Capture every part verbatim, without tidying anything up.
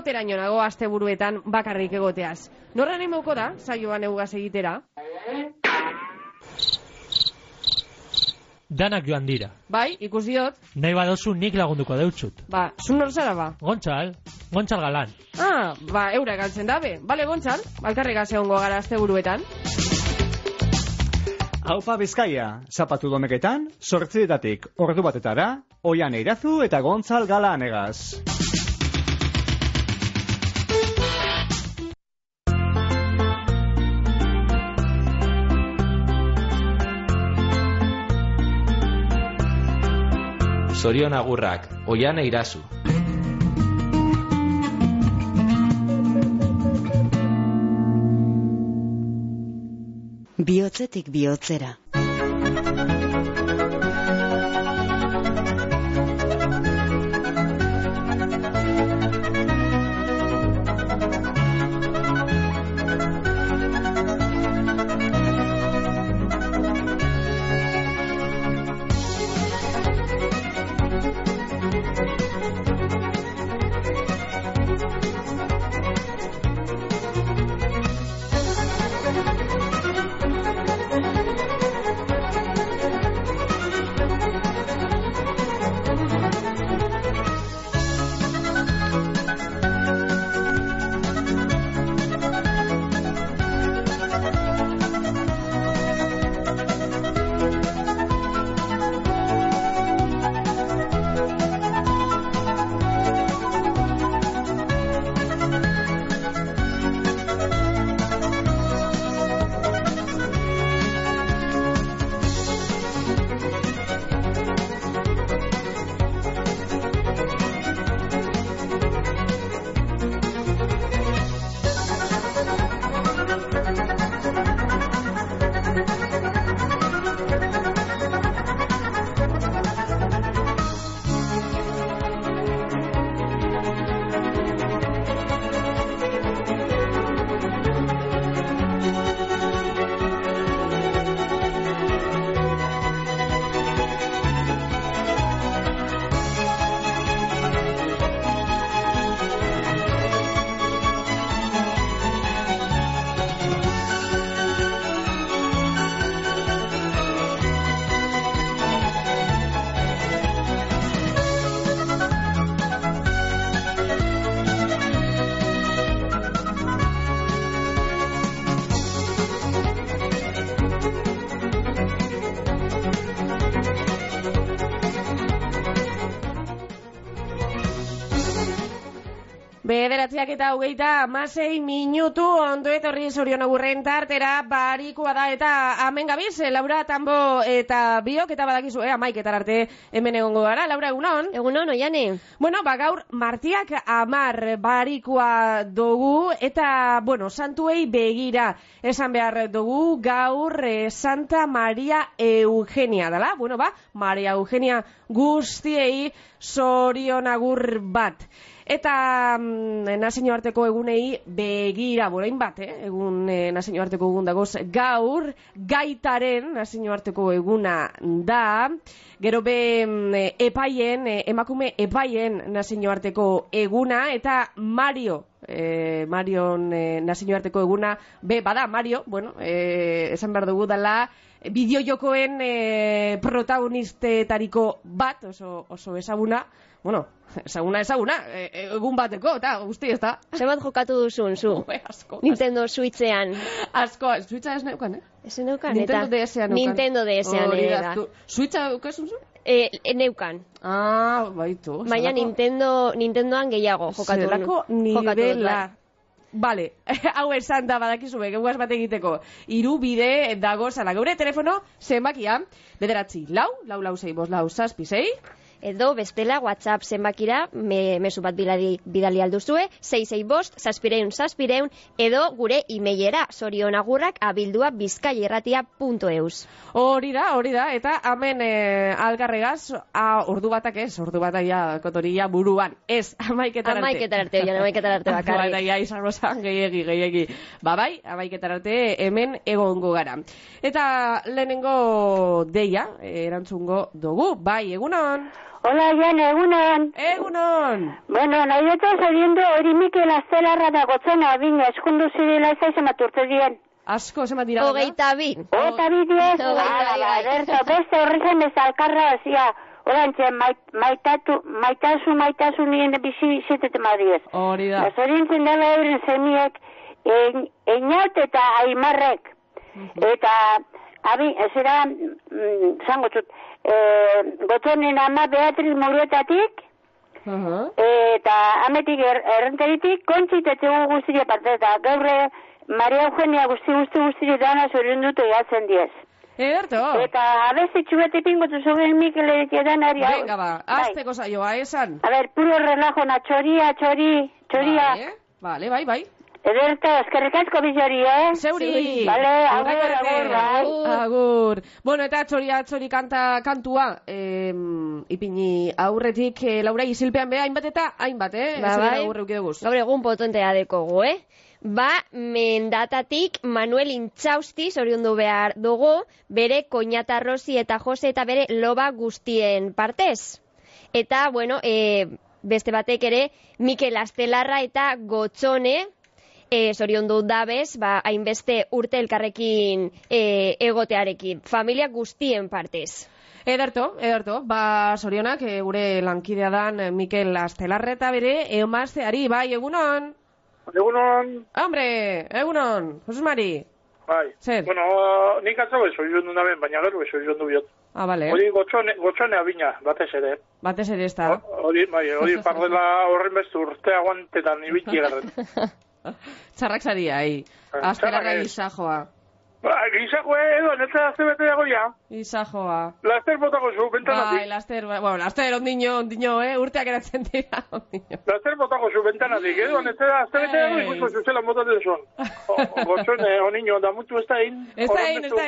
Zoteraino nago asteburuetan bakarrik egoteaz. Norra animauko da, saioan eugaz egitera? Danak joan dira. Bai, ikus diot. Nahi badozu nik lagunduko deutzut. Ba, zun nor zara ba? Gontzal, Gontzal Galan. Ah, ba, eura galtzen dabe. Bale, Gontzal, alkarregaz egongo gara asteburuetan. Aupa Bizkaia, zapatu domeketan, sortzietatik ordu batetara, Oian Eirazu eta Gontzal Galanegaz. Zorion agurrak, Oian Eirazu. Bihotzetik bihotzera. Bederatziak eta hogeita hamasei minutu ondo etorri Zorion agurren tartera, barikoa da eta hemen gabiz, Laura Tambo eta biok eta badakizu, eh, amaiketar arte hemen egongo gara. Laura, egunon? Egunon, Oiane. Bueno, ba, gaur martiak amar barikoa dugu eta, bueno, santuei begira esan behar dugu gaur eh, Santa Maria Eugenia dela. Bueno, ba, Maria Eugenia guztiei Zorion agur bat. Eta mm, nazio arteko egunei begira, borain bat, eh? egun eh, nazio arteko egun dagoz, gaur gaitaren nazio arteko eguna da, gero be mm, epaien, eh, emakume epaien nazio arteko eguna, eta Mario, eh, Marion eh, nazio arteko eguna, be, bada, Mario, bueno, eh, esan behar dugu dela, bideojokoen eh, protagonistetariko bat, oso, oso ezaguna, bueno, ezaguna, ezaguna, e, egun bateko, eta guzti ez da. Zebat jokatu duzun, zu? Ue, asko. Nintendo Switchean. Asko, Switcha ez neukan, eh? Ez neukan, Nintendo eta... D S-a neukan. Nintendo D S-a neukan. Switcha eukasun zu? E, neukan. Ah, baitu. Baina Nintendo, Nintendoan gehiago jokatu. Zelako nivela. Vale, hau esan da badakizu beguaz bat egiteko. Hiru bide dago zala. Geure telefono zenbakia, bederatzi, lau, lau, lau, sei, bos, lau, zazpi, sei. Edo bestela WhatsApp zenbakira me, mezu bat bidali, bidali alduzue, sei sei bost, zazpireun, zazpireun, edo gure emailera zorionagurrak abildua bizkaierratia punto eus. Hori da, hori da, eta hemen e, algarregaz, a, ordu batak ez, ordu batak ja, kotoria buruan, ez, amaiketar arte. Amaiketar arte, oian, amaiketar arte bakarri. Baina, ja, izan rozan, gehiagi, gehiagi. Ba, bai, amaiketar arte hemen egongo gara. Eta lehenengo deia, erantzungo dugu, bai, egunon. Hola, Jan, egunon. Egunon. Bueno, nahi dut zoriendu hori Mikel Astelarra da gotzona bine, eskundu zirela ez aizemat urte dien. Asko, zemat dira. Hogeita bi. Hogeita bi diez. Hogeita bi, bai. Berto, beste horrezen ez alkarra, zia, orantxe, maitatu, maitasu, maitasu nien bizi zetete madiez. Hori da. Zorientzen dela euren zemiek, einaut eta aimarrek. Eta, abi, zera, zango txut, gotzonen ama Beatriz Muruetatik, eta ametik errenteritik, kontxitetegu guztire parte, eta gaurre, Maria Eugenia guzti guzti guzti dana zorin dute jatzen diez. Ederto. Eta abezitxu bete pingotu zogen Mikel edan ari. Venga ba, azteko saioa, esan. A ver, puro relajona, txoria, txori, txoria. Vale, bai, bai. Ederto, eskerrik asko bizori, eh? Zeuri. Vale, agur, agur, agur. Agur. Bueno, eta txoria, txori kanta, kantua, eh, ipini aurretik, eh, Laura isilpean beha, hainbat eta hainbat, eh? Ba, bai. Aurre ukideguz. Gaur egun potentea dekogu, eh? Ba, mendatatik Manuel Intxausti zoriondu behar dugu, bere Koñata Rosi eta Jose eta bere loba guztien partez. Eta, bueno, e, beste batek ere, Mikel Astelarra eta Gotzone, e, zoriondu dabez, ba, hainbeste urte elkarrekin e, egotearekin, familia guztien partez. Ederto, ederto, ba, sorionak, e, gure lankidea dan Mikel Astelarra eta bere, eomazteari, bai, egunon? Egunon. Hombre, egunon, Jesus Mari. Bai. Zer? Bueno, nik atzau eso jondu naben, baina gero eso jondu biot. Ah, vale. Hori gotxone, gotxone abina, batez ere. Batez ere ez da. Hori, bai, hori pardela horren bestu urte aguantetan ibiki garren. Txarrak zaria, hi. Astelarra gizajoa. Ba, gizajoa edo, netzera azte bete dago ya. Gizajoa. Laster botako zu, bentanatik. Bai, laster, bueno, laster ondino, ondino, eh, urteak eratzen dira, ondino. Laster botako zu, bentanatik, edo, netzera azte bete dago ikusko zuzela motaten zuen. Gotzone, ondino, da mutu ez da hin. Ez da hin, ez da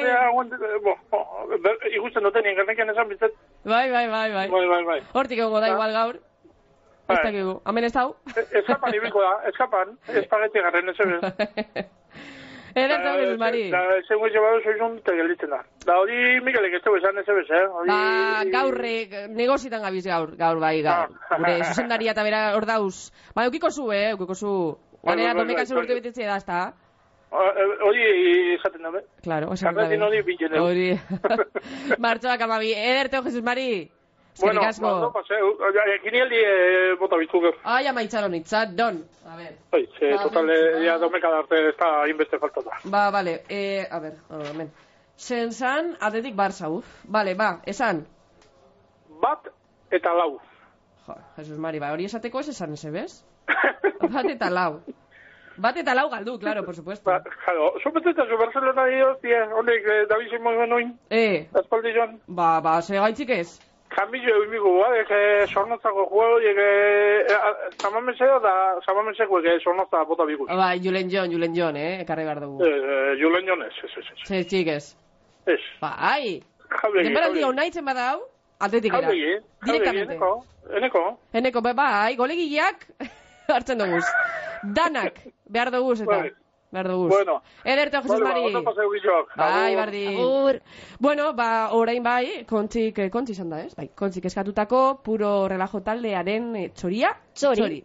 hin. Ikusten duten, ingernekian esan bizet. Bai, bai, bai, bai. Bai, bai, bai. Hortik egongo da igual gaur. Ez dakigu, hamen ez dau? Eskapan ibiko da, eskapan, espageti garren, ez ebe. Ederto, Jesus Mari. Da, esen guize badu zoizun dute gelditzen da. Da, hori Mikelek ez dugu esan ez ebez, eh? Ba, gaurre, negozitan gabiz gaur, gaur bai, gaur. Gure, zuzendaria eta bera hor dauz. Ba, eukiko zu, eh, eukiko zu. Ganea, domekan zer urte betetzea da, ez da? Hori esaten da, be? Claro, esaten da, be. Karretin hori bintzen dugu. Hori. Martxoak amabi. Ederto, Jesus Mari. Bueno, no paseu. Kinieldi bota bitu gero. Ai, amaitzaron itzat, don. A ver. Oi, se total, ya domeka da arte está inbeste faltata. Ba, vale. Eh, a ver, amen. Sensan, Atletik Barça, uf. Vale, ba, esan. Bat eta lau. Jo, Jesus Mari, ba, hori esateko ez esan eze, bez? Bat eta lau. Bat eta lau galdu, claro, por supuesto. Ba, claro, supeteta zu Barcelona dio, tia, honek David Simón benoin. Eh. Aspaldi joan. Ba, ba, se gaitzik ez. Kamillo eguimigo, ba, eke sornotzako juego, eke zamamenseo da zamamenseko eke sornotza bota bigus. Ba, Julen John, Julen John, eh, ekarri behar dugu. Eh, Julen John ez, ez, ez. Zer txikez. Ez. Ba, ai. Jaulegi, Denberaldi hau nahitzen badau, atletikera. Jaulegi, jaulegi, eneko, eneko. Eneko, be, bai, golegiak hartzen duguz. Danak, behar duguz eta. Behar duguz. Bueno. Ederto, Jesus Mari. Bueno, ba, paseu gizok. Bai, bardi. Agur. Bueno, ba, orain bai, kontzik, kontzik izan da, ez? Bai, kontzik eskatutako, puro relajo taldearen eh, txoria. Txori. Txori.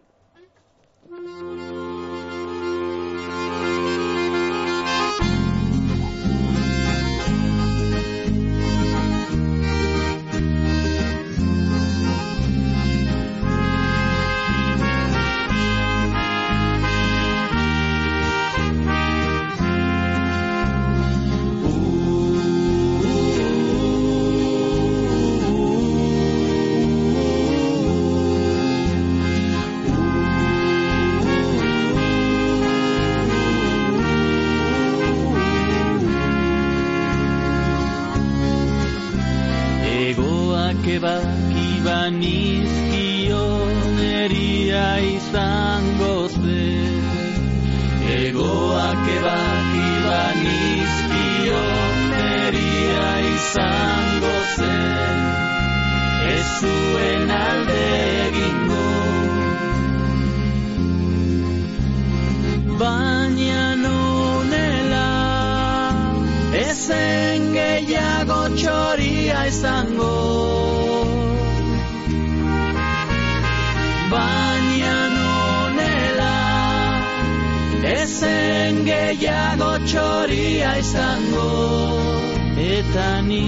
ezen gehiago txoria izango, eta ni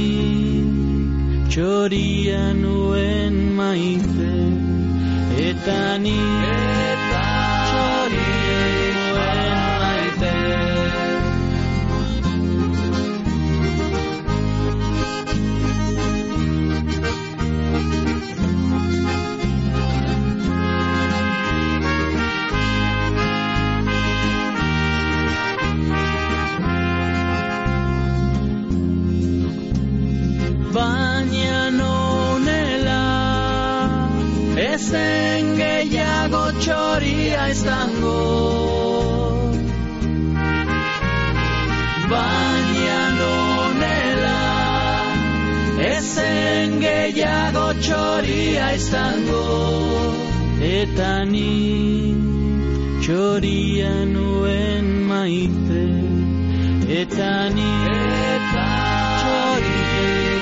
txoria nuen maite, eta ni eta txoria nuen maite. Baina nonela ezen gehiago txoria izango, baina nonela ezen gehiago txoria izango, eta ni txoria nuen maite, eta ni eta txoria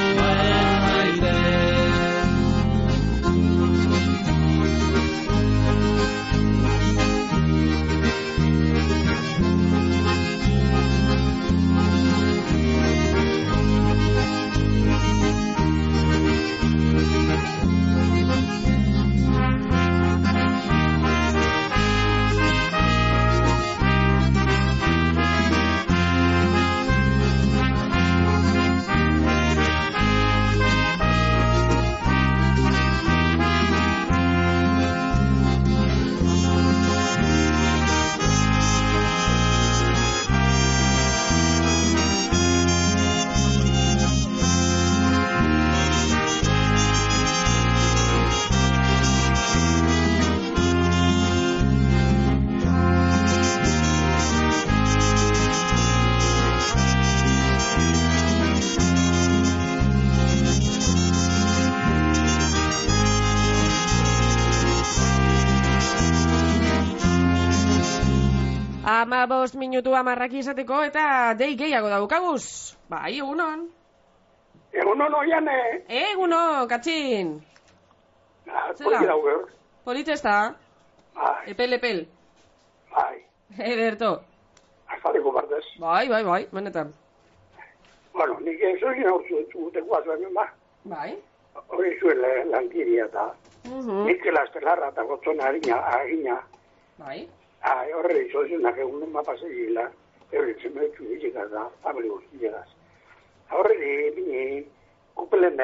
Ama bost minutu amarrak izateko eta dei gehiago daukaguz. Bai, egunon. Egunon oiane. Egunon, katxin. Politi dauge. Politi ez da? Bai. Epel, epel. Bai. Ederto. Azaleko partez. Bai, bai, bai, benetan. Bueno, nik ezoin hor zutekoaz behin ba. Bai. Hori zuen lankiria eta Mikel Astelarra eta gotzona harina, harina. Bai. Ai, horre izozunak egun mapasegila, horre txemetxu ditzikaz da, famili guztiegaz. Horre di, bini, kupelen,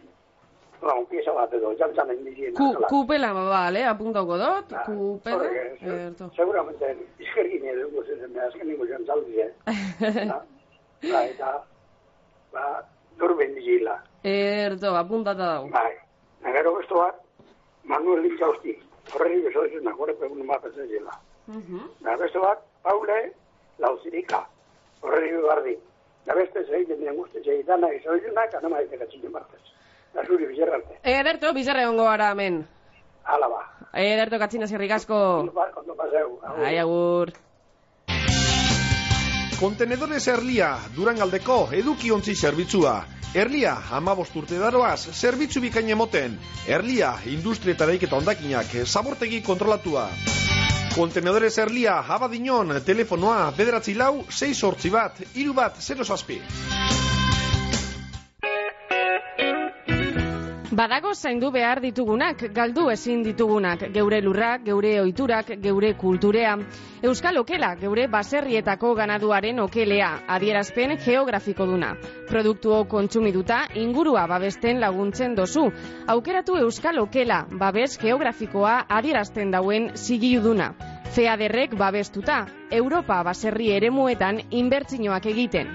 un pieza bat edo, jantzan indizien. Kupela, bale, apuntauko dut, kupela. Seguramente, izkergin edo, guzezen, azken niko jantzaldi, ba, eta, ba, dorben dizila. Erto, apuntata dago. Bai, nagero besto bat, Manuel Lintxausti, horre izozunak, horre pegun mapasegila. Da beste bat, Paule Lauzirika, horre bardi. Da beste zeiten dien guzti zeitana izoizunak, anama ez dekatzen martez. Da zuri bizerrante. Ederto, bizarre ongo gara hemen. Hala ba. Ederto, katzina zirrik asko. Kondo paseu. Ai, agur. Kontenedores Erlia, Durangaldeko edukiontzi zerbitzua. Erlia, hamabost urte daroaz, zerbitzu bikain emoten. Erlia, industria eta daiketa ondakinak, zabortegi kontrolatua. Kontenedores Erlia, Abadiñon, telefonoa, bederatzi lau, sei sortzi bat, hiru bat, zero zazpi. Badago zaindu behar ditugunak, galdu ezin ditugunak, geure lurrak, geure ohiturak, geure kulturea. Euskal Okela, geure baserrietako ganaduaren okelea, adierazpen geografiko duna. Produktuo kontsumiduta, ingurua babesten laguntzen dozu. Aukeratu Euskal Okela, babes geografikoa adierazten dauen zigiluduna. Feaderrek babestuta, Europa baserri eremuetan inbertzinoak egiten.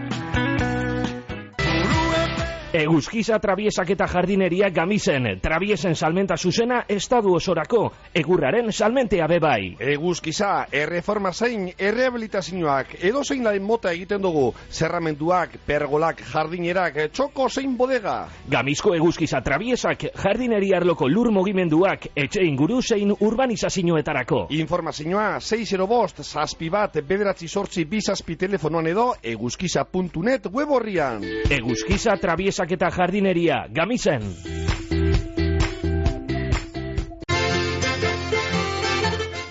Eguzkiza trabiesak eta jardineria Gamisen, trabiesen salmenta zuzena estadu osorako, egurraren salmentea bebai. Eguzkiza, erreforma zein, errehabilitazioak, edo zein laren mota egiten dugu, zerramenduak, pergolak, jardinerak, txoko zein bodega. Gamizko eguzkiza trabiesak, jardineria arloko lur mugimenduak, etxe inguru zein urbanizazioetarako. Informazioa, sei zero bost, zazpi bat, bederatzi sortzi bizazpi telefonoan edo, eguzkiza puntu net web horrian. Eguzkiza trabiesak eta jardineria, Gamisen.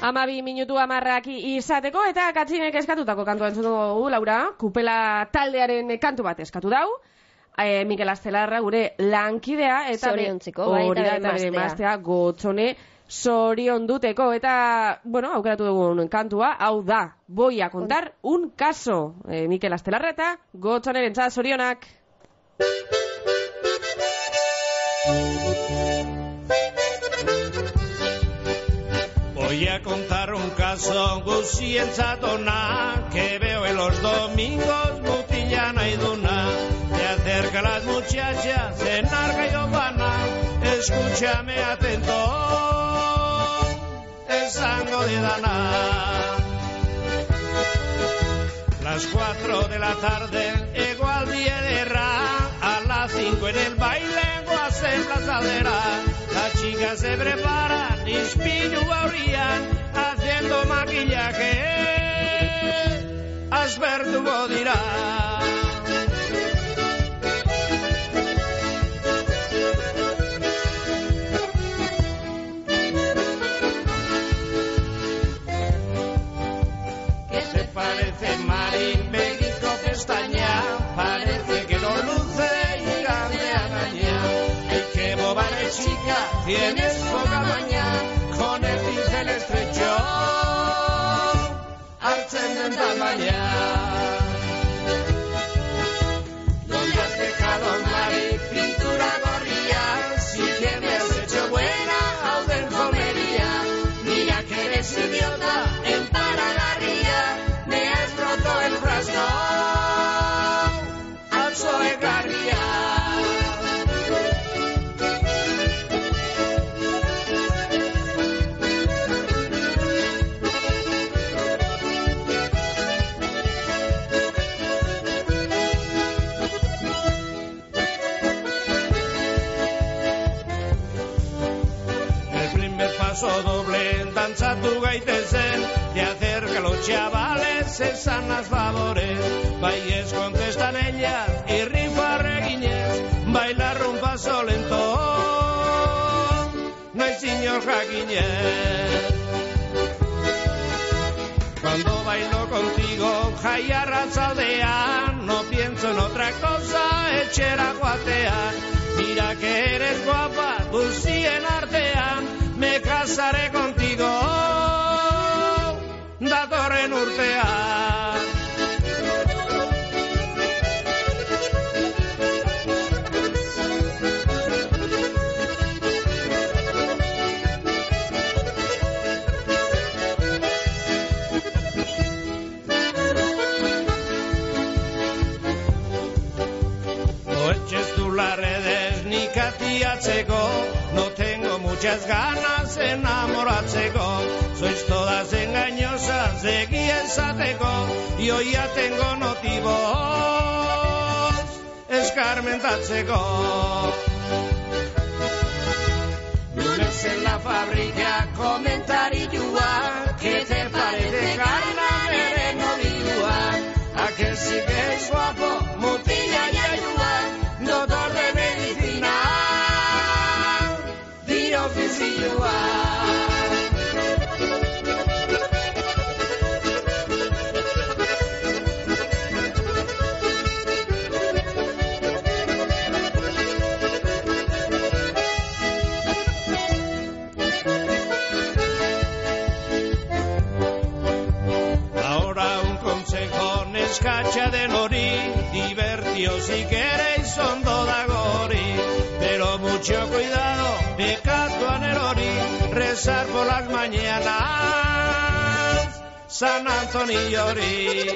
Amabi minutu amarrak izateko eta Katzinek eskatutako kantua entzun dugu, Laura. Kupela taldearen kantu bat eskatu dau. E, Mikel Astelarra gure lankidea eta zoriontzeko, bai, eta bere emaztea Gotzone zorion duteko. Eta, bueno, aukeratu dugun kantua, hau da, voy a contar un caso. E, Mikel Astelarra eta Gotzoneren txat zorionak. Voy a contar un caso guzientzat ona que veo en los domingos Mutillana y Duna. Se acerca las muchachas en Arga y Obana. Escúchame atento, esango de Dana. Las cuatro de la tarde, igual día de ra. A las cinco en el baile, guasen la saldera. Las chicas se preparan, ispillu aurrian, haciendo maquillaje, aspertuko dira. ¿Qué te parece, Mari? Begiko pestaña, parece que no luce y grande araña. Ay, qué boba de chica, tienes poca maña, con el pincel estrecho, hartzen den tamaña. ¿Dónde has dejado, Mari, pintura gorrilla? Si que me has hecho buena, auden comería. Mira que eres idiota, en Paragarría, me has roto el frasco, al Zoe Garría. Doble dantzatu gaitezen, te acerca los chavales, esan las favores. Baies contestan ellas y rifarreguinez, bailar un paso lento, no hay señor jaquiñez. Cuando bailo contigo, jaiarra saldean, no pienso en otra cosa, echera guatean. Mira que eres guapa, dulcien artean, me casaré contigo, datorren urtean. No eches tú las redes ni catiatzeko, no tengo muchas ganas enamoratzeko. Sois todas engañosas, seguía esateko, y hoy ya tengo motivos escarmentatzeko. Lunes en la fábrica, comentarillua, ¿qué te parece, Carla, mere novilua? Aquel sí que es guapo, mutilla y ayuda, doctor de medicina, di oficioa. Cacha de nori, divertíos si queréis ondo da gori, pero mucho cuidado, pecado en el ori, rezar por las mañanas, San Antonio ori.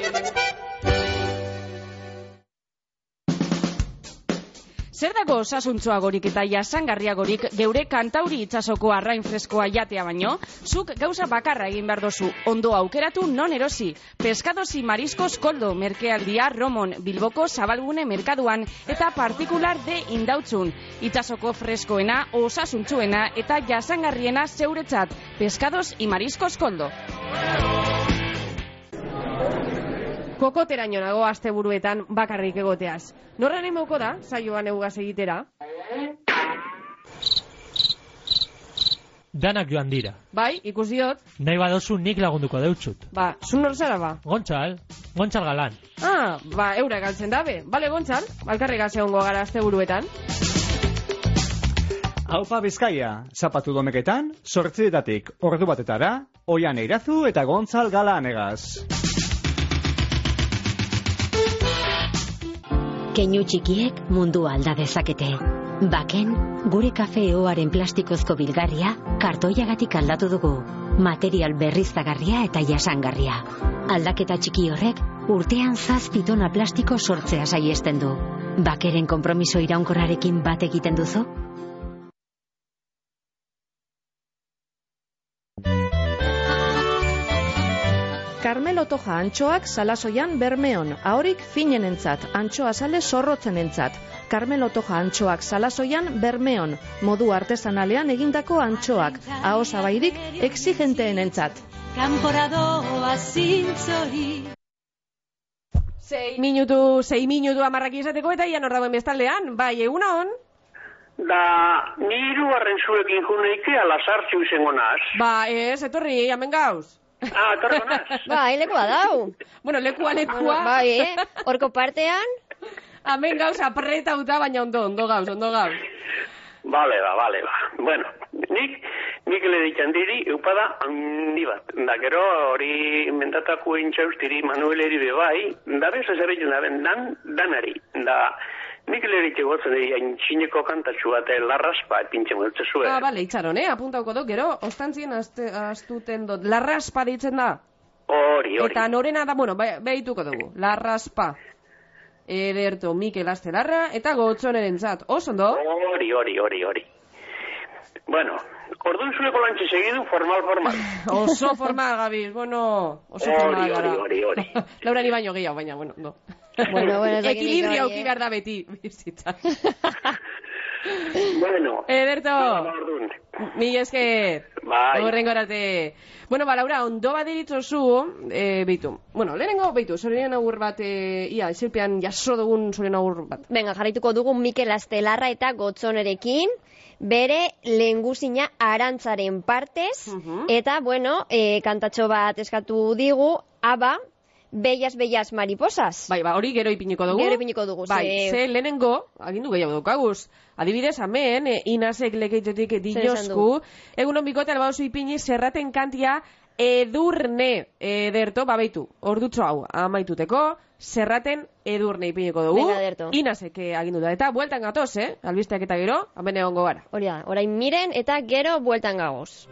Zer dago osasuntsuagorik eta jasangarriagorik geure kantauri itsasoko arrain freskoa jatea baino? Zuk gauza bakarra egin behar dozu, ondo aukeratu non erosi. Pescados y mariscos Koldo, merkealdia Romon, Bilboko Zabalgune merkaduan eta partikular de Indautzun. Itsasoko freskoena, osasuntsuena eta jasangarriena zeuretzat. Pescados y mariscos Koldo. Kokoteraino nago asteburuetan bakarrik egoteaz. Norra animauko da, saioan egugaz egitera? Danak joan dira. Bai, ikus diot. Nahi badozu nik lagunduko deutxut. Ba, zun hor zara ba? Gontzal, Gontzal Galan. Ah, ba, eura galtzen dabe. Bale, Gontzal, balkarri gaze hongo gara azte buruetan. Aupa Bizkaia, zapatu domeketan, sortzietatik ordu batetara, Oian Eirazu eta Gontzal Galanegaz. Keinu txikiek mundua alda dezakete. Baken, gure kafeoaren plastikozko bilgarria kartoiagatik aldatu dugu. Material berriztagarria eta jasangarria. Aldaketa txiki horrek urtean zazpi tona plastiko sortzea saiesten du. Bakeren konpromiso iraunkorrarekin bat egiten duzu? Carmelo Toja antxoak Salasoian Bermeon, ahorik finenentzat, antxoa sale zorrotzenentzat. Carmelo Toja antxoak Salasoian Bermeon, modu artesanalean egindako antxoak, ahosabairik exigenteenentzat. Kanporadoa zintzori. Sei minutu, sei minutu amarrak izateko eta ian hor dagoen bestaldean, bai, eguna hon? Da, ni hirugarren zuekin juneike alasartxu izango naz. Ba, ez, etorri, hemen gauz. Ah, etorri gonaz. Bai, lekua dau. Bueno, lekua, lekua. Bai, eh? Horko partean. Hemen gauz apretauta, baina ondo, ondo gauz, ondo gauz. Bale, ba, bale, ba. Bueno, nik, nik le ditan diri, eupada handi bat. Da, gero hori mentatako intxaustiri Manueleri bebai, da bez ez erretzen da ben, dan, danari. Da, nik le ditan gotzen diri, haintxineko kantatxu bat, larraspa, epintxen dut zezue. Ah, bale, itxaron, eh? Apuntauko dut, gero, ostantzien astuten dut, larraspa ditzen da? Hori, hori. Eta norena da, bueno, behituko dugu, larraspa. Ederto Mikel Astelarra eta Gotzonerentzat. Oso ondo? Hori, hori, hori, hori. Bueno, orduan zureko lantxe segidu formal, formal. Oso formal, Gabiz, bueno, oso formal gara. Hori, hori, hori. Laura ni baino gehiago, baina, bueno, no. Bueno, bueno, ekilibria auki behar da beti, bizitza. Bueno. Ederto. Mi esker. Bai. Horrengorate. Bueno, ba, Laura, ondo badiritzo zu, eh, beitu. Bueno, lehenengo, beitu, zorien agur bat, eh, ia, esilpean jaso dugun zorien agur bat. Venga, jarraituko dugu Mikel Astelarra eta Gotzonerekin, bere lehengusina Arantzaren partez, uh -huh. eta, bueno, eh, kantatxo bat eskatu digu, aba, Bellas, bellas mariposas. Bai, ba, hori gero ipiniko dugu. Gero ipiniko dugu, bai, ze... ze lehenengo, agindu gehiago dukaguz. Adibidez, hemen, e, Inasek lekeitetik dinosku, egunon bikote albauzu ipini zerraten kantia edurne ederto, babeitu, ordutxo hau, amaituteko, zerraten edurne ipiniko dugu. Venga, ederto. Inasek agindu da, eta bueltan gatoz, eh? Albisteak eta gero, hemen egongo gara. Hori da, orain miren, eta gero bueltan gagoz.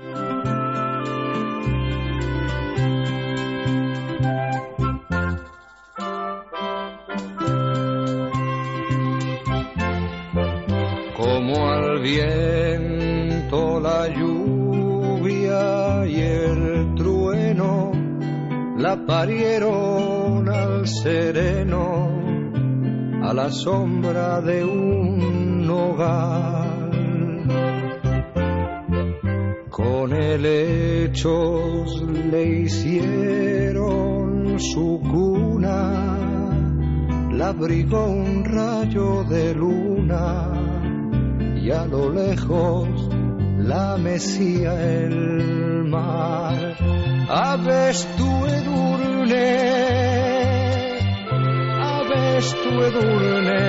Como al viento la lluvia y el trueno la parieron al sereno a la sombra de un hogar. Con helechos le hicieron su cuna, la abrigó un rayo de luna y a lo lejos la mecía el mar. Abestu edurne, abestu edurne,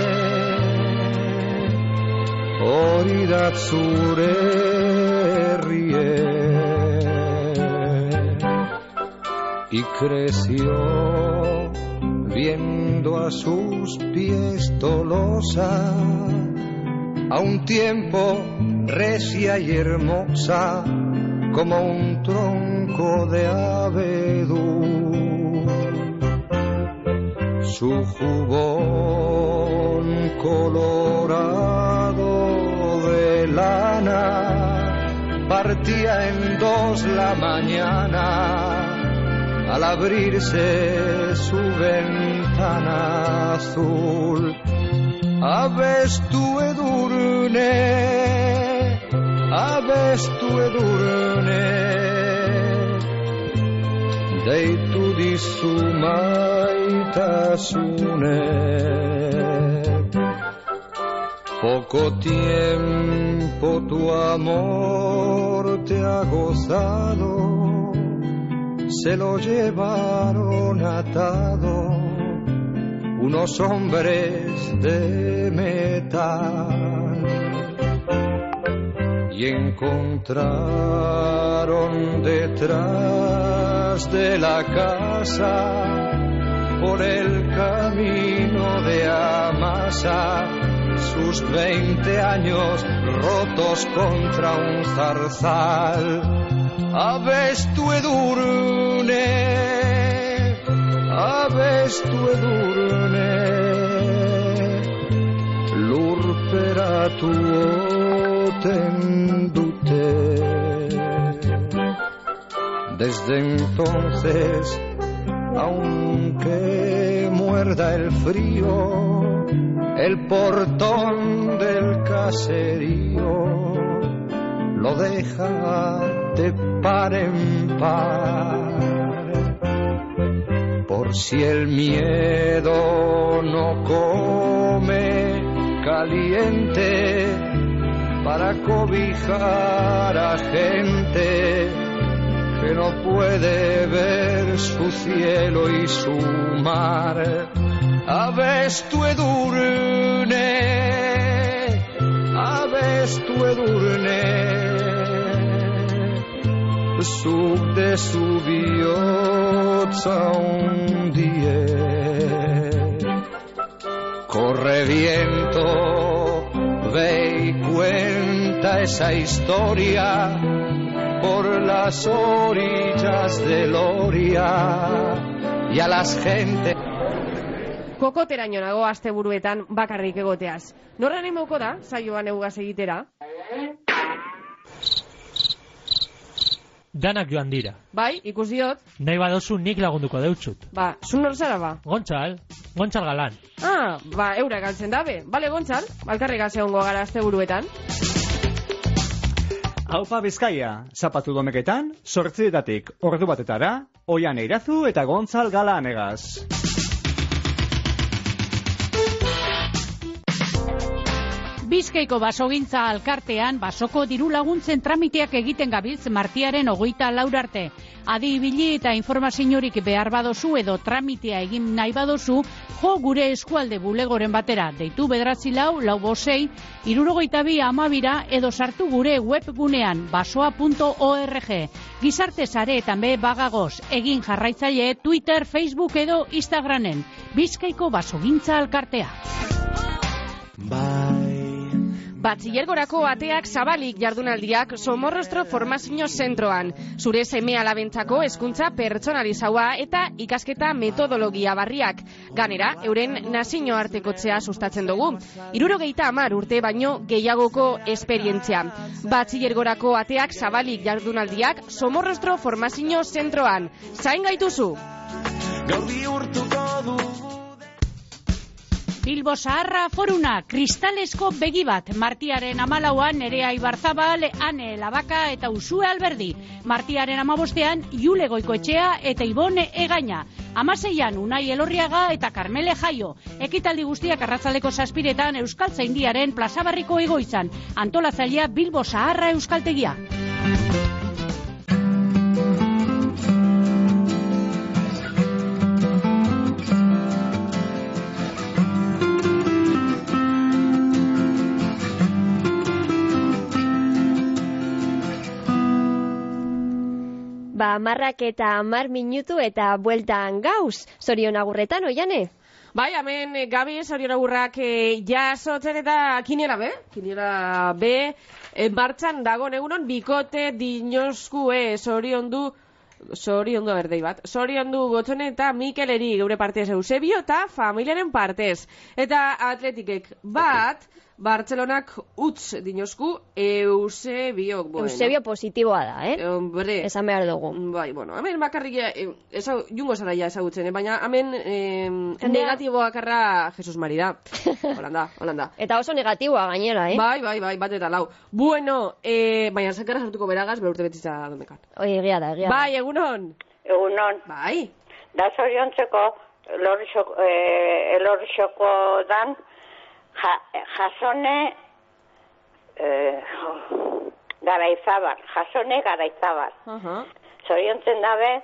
hori da zure herrie. Y creció viendo a sus pies Tolosa, a un tiempo recia y hermosa como un tronco de abedul. Su jubón colorado de lana partía en dos la mañana al abrirse su ventana azul. Abestu edurne, abestu edurne, deitu dizu maitasune. Poco tiempo tiempo tu amor te ha gozado, se lo llevaron atado unos hombres de metal y encontraron detrás de la casa por el camino de Amasa sus veinte años rotos contra un zarzal. Avestu edurne, avestu edurne, lurperatu oten dute. Desde entonces, aunque muerda el frío, el portón del caserío lo deja de par en par. Por si el miedo no come caliente para cobijar a gente que no puede ver su cielo y su mar. Avestu edurne, avestu edurne, zuk dezu bihotza hundie. Corre viento, ve y cuenta esa historia por las orillas del Oria y a las gentes. Kokoteraino nago asteburuetan bakarrik egoteaz. Norra animauko da, saioan eugaz egitera? Danak joan dira. Bai, ikus diot. Nahi badozu nik lagunduko deutzut. Ba, zun nor zara ba? Gontzal, Gontzal Galan. Ah, ba, eura galtzen dabe. Bale, Gontzal, balkarrik azeongo gara asteburuetan. Aupa Bizkaia, zapatu domeketan, sortzietatik ordu batetara, Oian Eirazu eta Gontzal Galan egaz. Bizkaiko basogintza alkartean basoko diru laguntzen tramiteak egiten gabiltz martiaren hogeita laur arte. Adi ibili eta informaziorik behar badozu edo tramitea egin nahi badozu, jo gure eskualde bulegoren batera, deitu bederatzi lau, lau bosei, irurogeita bi amabira edo sartu gure webgunean basoa punto org. Gizarte sareetan be bagagoz, egin jarraitzaile Twitter, Facebook edo Instagramen. Bizkaiko basogintza alkartea. Batxillergorako ateak zabalik jardunaldiak Somorrostro Formazio Zentroan. Zure seme alabentzako hezkuntza pertsonalizaua eta ikasketa metodologia barriak. Ganera, euren nazio artekotzea sustatzen dugu. Hirurogeita hamar urte baino gehiagoko esperientzia. Batxillergorako ateak zabalik jardunaldiak Somorrostro Formazio Zentroan. Zain gaituzu! Gaudi urtuko du. Bilbo Zaharra Foruna, kristalesko begi bat, martiaren amalauan Nerea Ibarzabal, Ane Labaka eta Usue Alberdi. Martiaren amabostean Iule Goikoetxea eta Ibone Egaina. Amaseian Unai Elorriaga eta Karmele Jaio. Ekitaldi guztiak arratzaldeko zazpiretan Euskaltzaindiaren plazabarriko egoitzan. Antolatzailea Bilbo Zaharra Euskaltegia. Ba, marrak eta mar minutu eta bueltan gauz. Zorion agurretan, oiane? Bai, hemen Gabi, zorion agurrak e, jasotzen eta kiniera be? Kiniera be, e, martxan dagon egunon, bikote dinoskue zorion du, zorion du berdei bat, zorion du Gotzone eta Mikeleri geure partez Eusebio eta familiaren partez. Eta atletikek bat, Bartzelonak utz dinosku Eusebio. Bueno. Eusebio positiboa da, eh? Hombre. Esan behar dugu. Bai, bueno, hemen bakarrik eh, esa, jungo zara ja ezagutzen, eh? Baina hemen eh, negatiboak arra Jesus Mari da. Holanda, Holanda. Eta oso negatiboa gainera, eh? Bai, bai, bai, bat eta lau. Bueno, eh, baina zakarra sartuko beragaz, berurte betitza domekan. Oi, egia da, egia da. Bai, egunon. Egunon. Bai. Da zoriontzeko, elorxoko, eh, elorxoko dan, Ja, jasone eh, Garaizabar, Jasone Garaizabar. Aha. Zoriontzen dabe,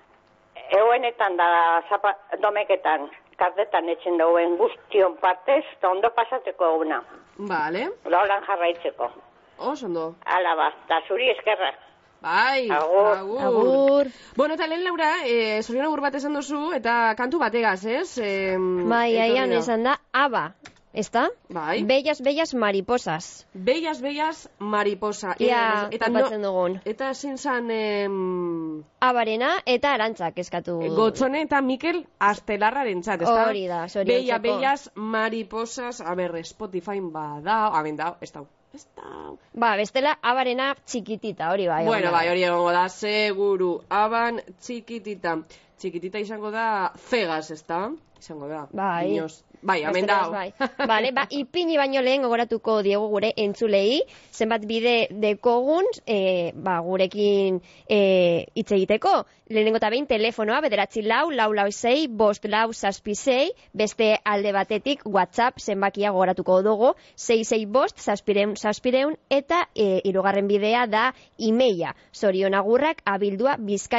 euenetan da zapa, domeketan, kartetan etxen dauen guztion partez, eta ondo pasateko eguna. Vale. Laulan jarraitzeko. Oso ondo. Ala ba, da zuri eskerra. Bai, agur. agur. Agur. Bueno, eta lehen Laura, eh, zorion agur bat esan duzu, eta kantu bategaz, ez? Eh, Bai, aian esan da, aba, ezta? Bai. Bellas, bellas mariposas. Bellas, bellas mariposa. Ia, eta topatzen dugun. Eta zin zan... Em... Abarena eta arantzak eskatu. Gotzone eta Mikel Astelarraren txat, ezta? Hori da, zoriontzeko. Bella, bellas mariposas, a ber, Spotify bada, aben da, ez da. Ba, bestela, abarena txikitita, hori bai. Bueno, bai, hori egongo da, seguru, aban txikitita. Txikitita izango da Vegas, ezta? Izango da. Bai. Inoz. Bai, amen da. Bai. Vale, ba, ipini baino lehen gogoratuko diegu gure entzulei, zenbat bide dekogun, e, ba, gurekin e, hitz egiteko. Lehenengo eta behin telefonoa, bederatzi lau, lau lau zei, bost lau zazpi zei, beste alde batetik WhatsApp zenbakia gogoratuko dugu, zei zei bost, zazpireun, zazpireun, eta e, irugarren bidea da imeia, zorionagurrak abildua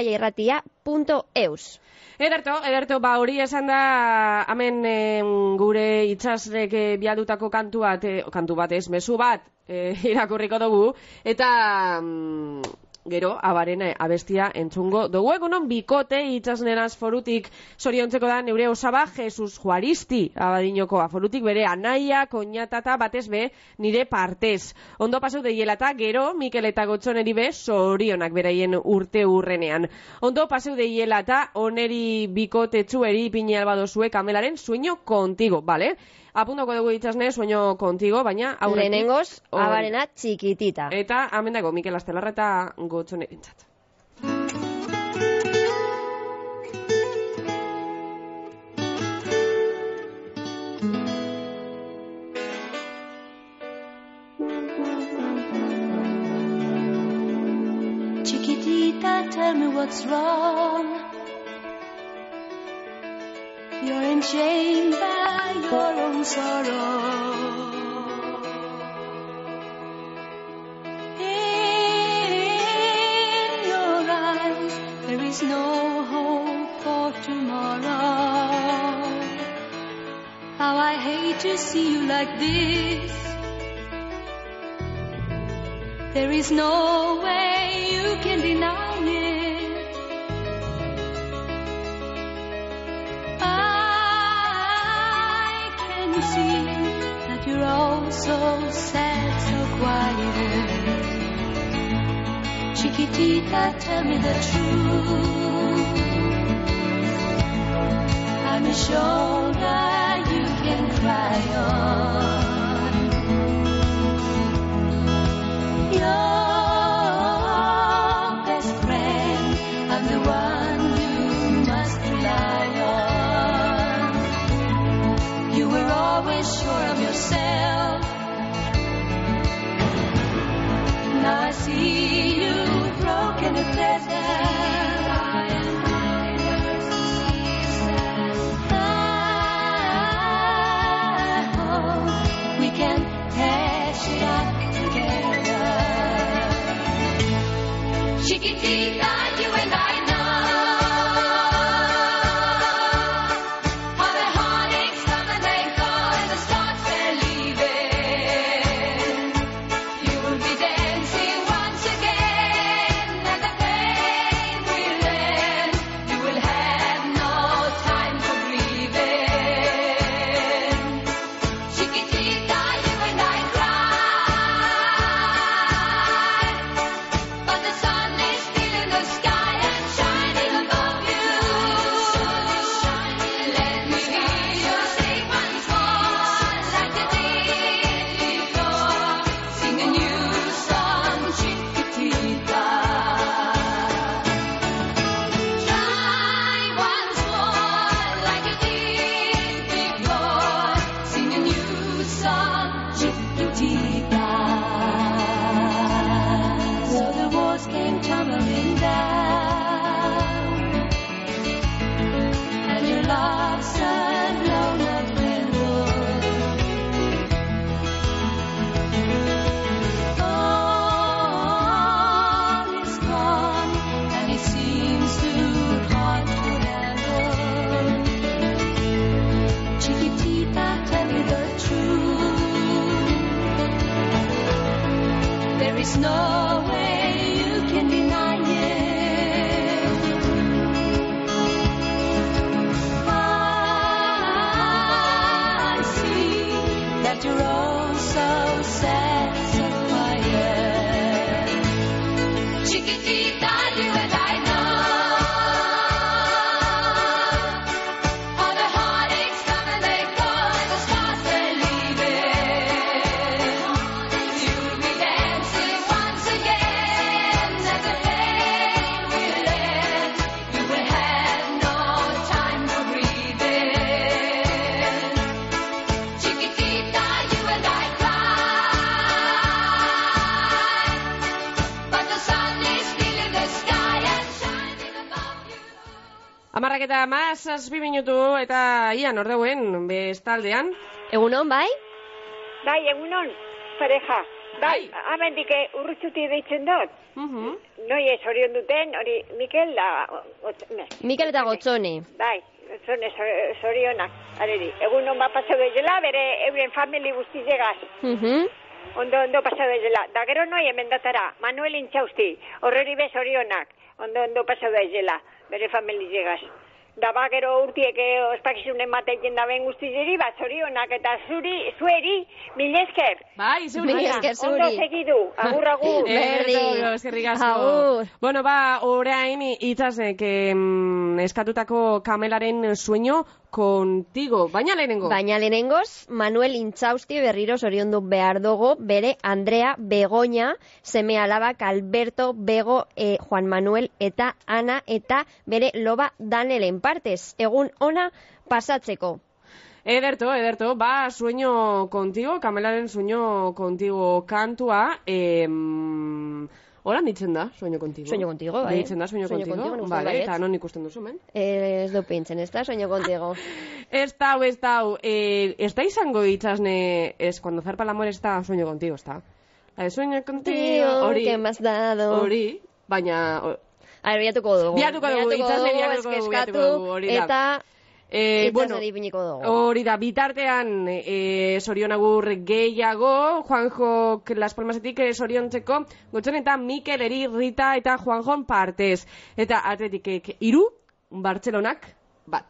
bizkaiairratia.eus. Ederto, ederto, ba hori esan da, hemen e, gure itxasrek e, bialdutako kantu bat, e, kantu bat ez, mezu bat, e, irakurriko dugu, eta mm, gero, abaren abestia entzungo dugu. Egunon, bikote itxasneraz forutik zoriontzeko da neure osaba Jesus Juaristi, abadinokoa, forutik bere anaia, koñatata, batez be, nire partez. Ondo pasau deielata, gero, Mikel eta Gotzoneri be, zorionak beraien urte urrenean. Ondo pasau deielata, oneri bikote txueri ipine albadozue kamelaren sueño contigo, bale? Apuntako dugu itxasne, sueño contigo, baina aurretik... Lehenengoz, abarena txikitita. Eta, hemen dago, Mikel Astelarra eta Gotzoneri entzat. Chiquitita, tell me what's wrong. You're enchained by your own sorrow. In your eyes, there is no hope for tomorrow. How I hate to see you like this. There is no way you can deny it. See that you're all so sad, so quiet. Chiquitita, tell me the truth. I'm a shoulder you can cry on. Your best friend, I'm the one you must rely on. You were always sure of yourself. Now I see you've broken the fetters. I hope we can patch it up together. Chiquitita, you and I know. But the sun is still in the is no way you can deny it. I see that you're all so sad, so quiet. Chiquitita, you and I know all the heartaches come and they go, and the stars they're leaving. You'll be dancing once again at the pain will end. You will have no time for breathing. Chiquitita, you and I cry, but the sun is still in the sky and shining above you. Amarrak eta mazazpi minutu eta ian ordeuen bestaldean. Egunon, bai? Bai, egunon, pareja. Bai, amendik urrutxuti deitzen dut. Noi ez horion duten, hori Mikel da... Mikel eta Gotzone. Bai, Gotzone zorionak. Areri, egunon bat pasau dezela, bere euren famili guztizegaz. Ondo, ondo pasau dezela. Da gero noi emendatara, Manuel Intxausti, horreri bez orionak. Ondo, ondo pasau dezela, bere famili zegaz. Da ba gero urtiek ospakizunen mateiten daben guztizeri, bat zorionak eta zuri, zueri, mil esker. Bai, zuri. Mil esker zuri. Ondo segidu, agur, agur. Erdo, eskerrik asko. Bueno, ba, orain itzazek em, eskatutako kamelaren sueño contigo. Baina lehenengo. Baina lehenengoz, Manuel Intxausti berriro zoriondu behar dugu bere Andrea Begoña, seme alabak Alberto, Bego, eh, Juan Manuel eta Ana eta bere loba Danelen partez. Egun ona pasatzeko. Ederto, ederto, ba, sueño contigo, kamelaren sueño contigo kantua, em... Hola, ditzen da, sueño contigo. Sueño contigo, bai. Ditzen da, sueño, sueño contigo. contigo vale, eta non ikusten duzu, men? Ez du pintzen, ez da, sueño contigo. Ez dau, ez dau. Eh, ez da izango itzazne, ez, cuando zarpa el amor está, sueño contigo, ez da. La sueño contigo, hori. Que me has dado. Hori, baina... A ver, biatuko dugu. Biatuko dugu, itzazne biatuko dugu, biatuko dugu, hori da. Eta... Eh, bueno, hori da, bitartean e, sorionagur gehiago, Juanjo Las Palmasetik e, soriontzeko, Gotzon eta Mikel Eri, Rita eta Juanjon partez. Eta atletikek iru, Bartzelonak bat.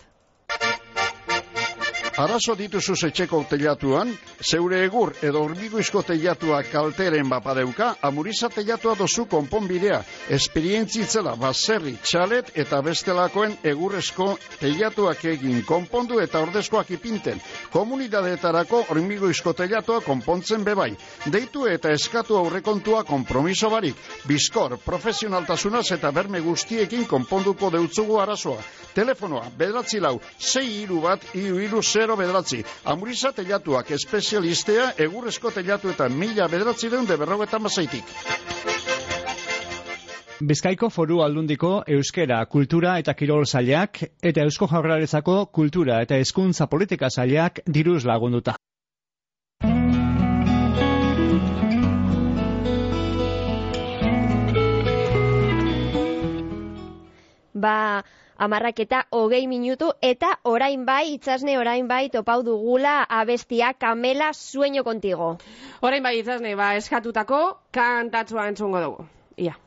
Arazo dituzu etxeko teilatuan, zeure egur edo hormigoizko teilatua kalteren bapadeuka, Amuriza teilatua dozu konponbidea, esperientzitzela baserri, txalet eta bestelakoen egurrezko teilatuak egin konpondu eta ordezkoak ipinten. Komunidadeetarako hormigoizko teilatua konpontzen bebai. Deitu eta eskatu aurrekontua konpromiso barik. Bizkor, profesionaltasunaz eta berme guztiekin konponduko deutzugu arazoa. Telefonoa, bederatzi lau, sei hiru bat, hiru hiru zero bederatzi. Amuriza teilatuak espezialistea, egurrezko teilatu eta mila bederatzi deun de berrogeta mazaitik. Bizkaiko Foru Aldundiko Euskera, Kultura eta Kirol Sailak eta Eusko Jaurlaritzako Kultura eta Hezkuntza Politika Sailak diruz lagunduta. Ba, amarrak eta hogei minutu, eta orain bai, itzazne orain bai, topau dugula abestia Kamela Sueño Contigo. Orain bai, itzazne, ba, eskatutako kantatzua entzungo dugu. Ia.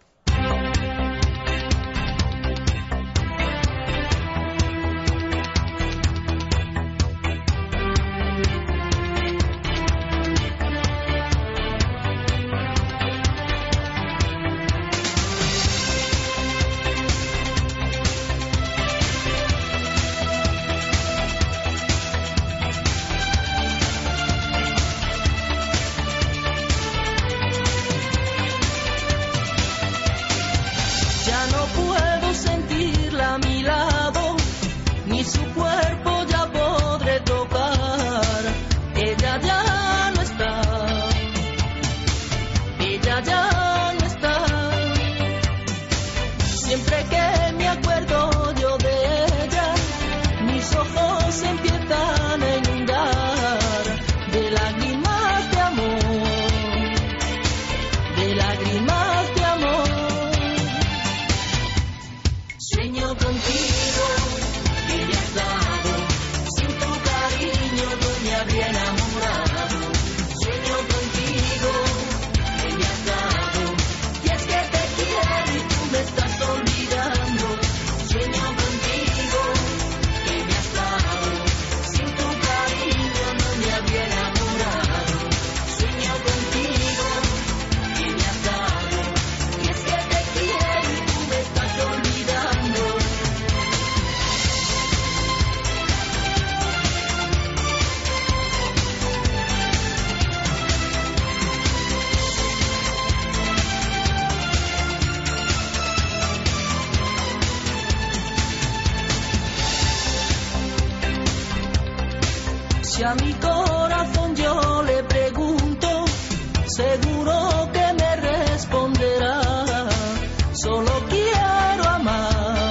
Si a mi corazón yo le pregunto, seguro que me responderá, solo quiero amar,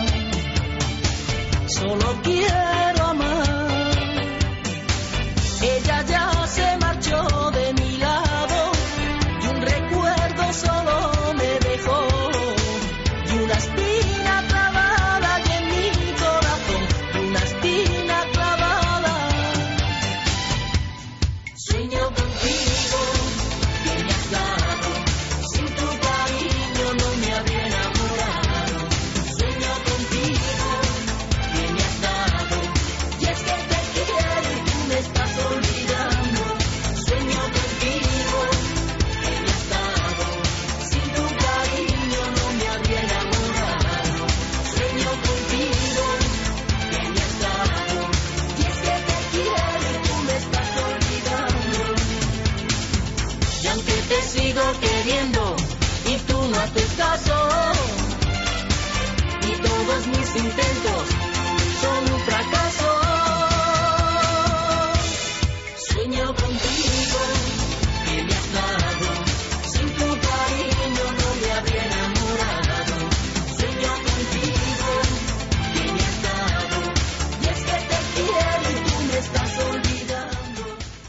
solo quiero amar. Ella ya se marchó de mi lado y un recuerdo solo me dejó y una espina clavada y en mi corazón, y una espina clavada. Sueño contigo, que me has dado, sin tu cariño no me habría enamorado. Sueño contigo, que me has dado, y es que te quiero y tú me estás olvidando. Sueño contigo, que me has dado, sin tu cariño no me habría enamorado. Sueño contigo, que me has dado, y es que te quiero y tú me estás olvidando. Y aunque te sigo queriendo y tú no haces caso, y todos mis intentos son un fracaso. Sueño contigo, que me has dado, sin tu cariño no me habría enamorado. Sueño contigo, que me has dado, y es que te quiero y tú me estás olvidando.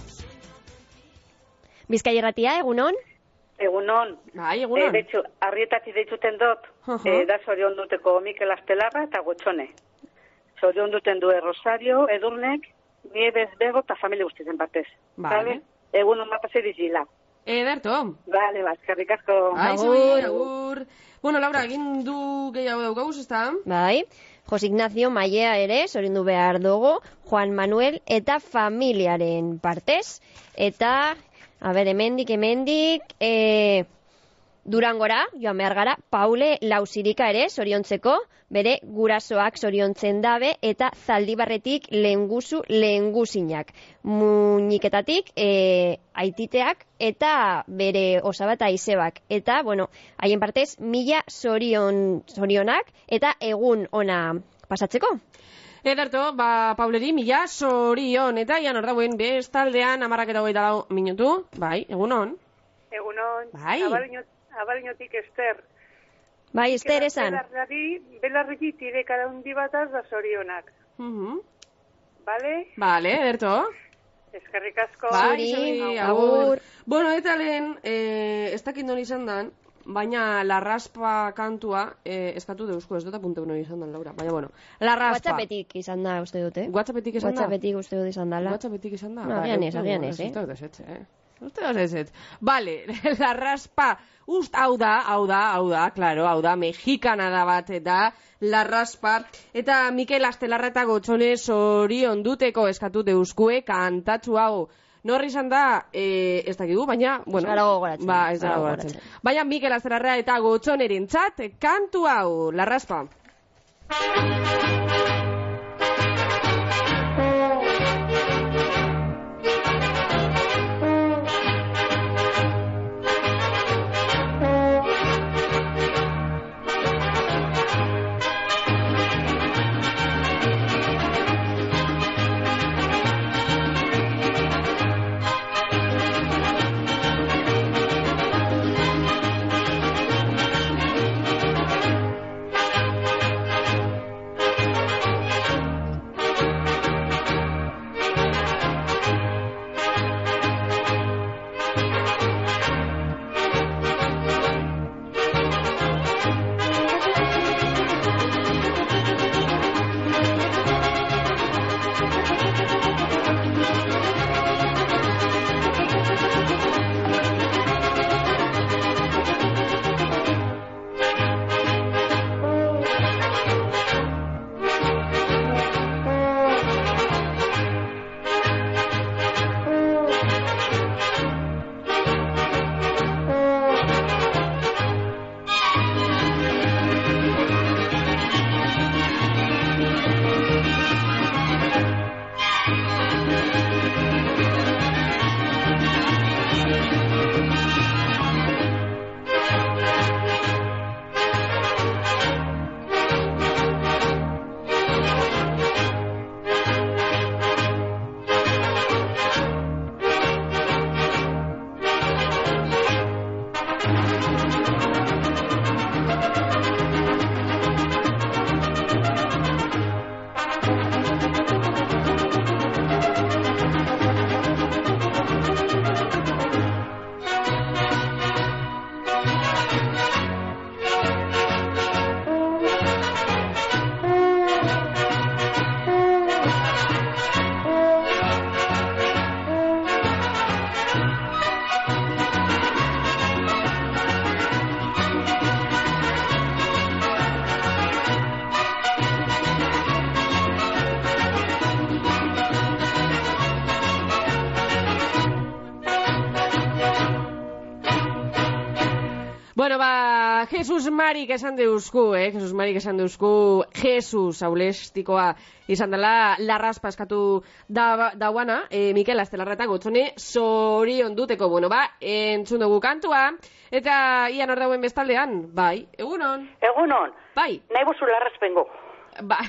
Bizkaia Irratia, egunon? Egunon. Bai, egunon. Eh, betxu, arrietatik deitzuten dut, eh, da zorion duteko Mikel Astelarra eta Gotxone. Zorion duten du Rosario, Edurnek, Nieves Bego eta familia guztien batez. Vale. Egunon bat azeri zila. Ederto. Vale, bat, eskerrik asko. Agur, agur. Bueno, Laura, egin du gehiago daukaguz, ezta? Bai, Jose Ignacio Maiea ere, zorindu behar dugu, Juan Manuel eta familiaren partez. Eta, a ber, hemendik, hemendik, e, Durangora, joan behar gara, Paule Lausirika ere, zoriontzeko, bere gurasoak zoriontzen dabe, eta Zaldibarretik lehenguzu lehenguzinak. Muñiketatik, e, aititeak, eta bere osaba eta izebak. Eta, bueno, haien partez, mila zorion, zorionak, eta egun ona pasatzeko. Ederto, ba, Pauleri, mila zorion, eta ian hor dauen, bestaldean, amarrak eta hogeita lau minutu, bai, egunon. Egunon, Bai. Abariñotik Ester. Bai, Ester esan. Belarrari, belarriki tirekara hundi bataz da zorionak. Mhm. Bale? Vale, ederto. Eskerrik asko. Bai, zuri, agur. Bueno, eta lehen, eh, ez dakit non izan dan, baina larraspa kantua eh, eskatu deuzko, ez dut apunte non izan dan, Laura. Baina, bueno, larraspa. WhatsAppetik izan da, uste dute. WhatsAppetik izan da? WhatsAppetik uste dut izan dala. WhatsAppetik izan da? No, agian ez, agian ez, eh? Uste dut ezetxe, eh? Uste dut ezetxe. Vale, larraspa, ust, hau da, hau da, hau da, klaro, hau da, mexikana da bat, da, larraspa, eta Mikel Astelarra eta Gotxone zorion duteko eskatu deuzkue kantatzu hau. Norri izan da, eh, ez dakigu, baina, bueno, Ez gara gogoratzen. ba, ez gara Gara gogoratzen. gogoratzen. Baina Mikel Astelarra eta Gotxoneren txat, kantu hau, larraspa. Bueno, ba, Jesus Marik esan deuzku, eh? Jesus Marik esan deuzku, Jesus aulestikoa izan dela, larrazpa eskatu da, dauana, eh, Mikel Astelarreta gotzone, zorion duteko, bueno, ba, entzun dugu kantua, eta ian hor dauen bestaldean, bai, egunon. Egunon. Bai. Nahi bozu larrazpengo. Ba.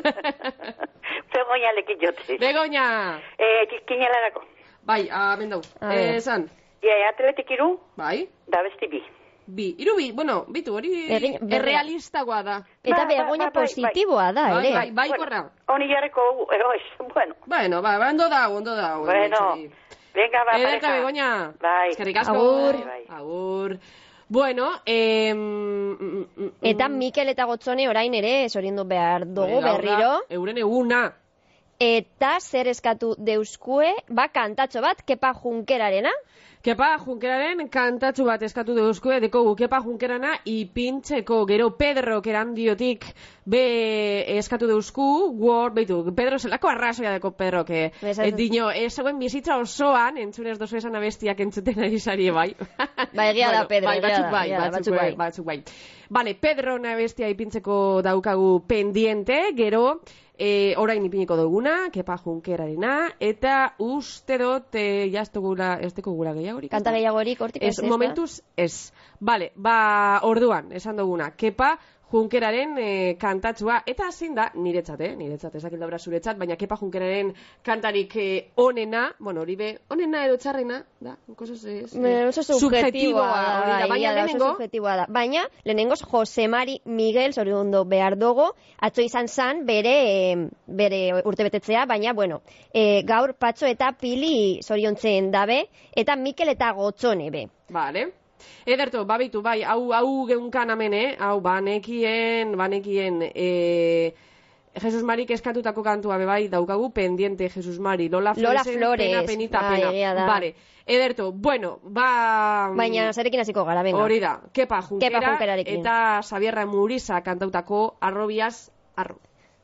Begoña lekin jote. Begoña. Eh, kinelarako. Bai, amen dau. Eh, esan. Ja, atletik iru. Bai. Da besti bi. Bi, iru bi, bueno, bitu, hori Egin- berrea. errealistagoa da. Eta Begoña positiboa da, Bai, ere. bai, bai, korra. Honi jarreko, eroiz, bueno. Bueno, ba, ba, ondo da, ondo da. Bueno, venga, ba, Ederta, pareja. Begoña. Bai. Eskerrik asko. Agur. Bai, bai. Agur. Bueno, eh, mm, mm, mm, Eta Mikel eta Gotzone orain ere zoriondu behar dugu gaur da berriro. Euren eguna. Eta zer eskatu deuskue, ba, kantatxo bat, Kepa Junkerarena. Kepa Junkeraren kantatxu bat eskatu deuzkue, dekogu Kepa Junkerana ipintzeko, gero Pedro kerandiotik be eskatu deuzku, Word, beitu, Pedro zelako arrazoia deko Pedro, que Bezaz- eh, dino, ez zegoen bizitza osoan, entzunez dozu esan abestiak entzuten ari sari, bai. Ba, egia da, Pedro, bai, egia batzuk da, bai, egia da, batzuk batzuk bai, bai. batzuk bai. Vale, Pedro na bestia ipintzeko daukagu pendiente, gero, E, orain ipiniko duguna, Kepa Junkerarena, eta uste dut, e, jaztugula, ez teko gula gehiagorik. Kanta gehiagorik hortik ez, Ez, ez da? momentuz ez. Vale, ba, orduan, esan duguna, Kepa Junkeraren e, kantatxua, eta zein da, niretzat, eh? Niretzat, ez dakit daura zuretzat, baina Kepa Junkeraren kantarik e, onena, bueno, hori be, onena edo txarrena, da, kosas ez, Me, oso subjetiboa da, hori da, bai, baina egia da, oso lehenengo, subjetiboa da. Baina, lehenengoz Jose Mari Miguel zoriondo behar dugu, atzo izan zan bere, eh, bere urtebetetzea, baina, bueno, eh, gaur Patxo eta Pili zoriontzen dabe, eta Mikel eta Gotzone be. Vale. Ederto, babitu, bai, hau, hau geunkan hemen, eh? Hau, banekien, banekien, eh, Jesus Marik eskatutako kantua be bai, daukagu pendiente Jesus Mari, Lola Lola Floresen, Flores, pena, penita, bai, pena. egia da. Vale, ederto, bueno, ba... Baina, zarekin hasiko gara, venga. Hori da, Kepa Junkera, Kepa Junkerarekin. eta Xabierra Muriza kantautako Arrobiaz, Arro.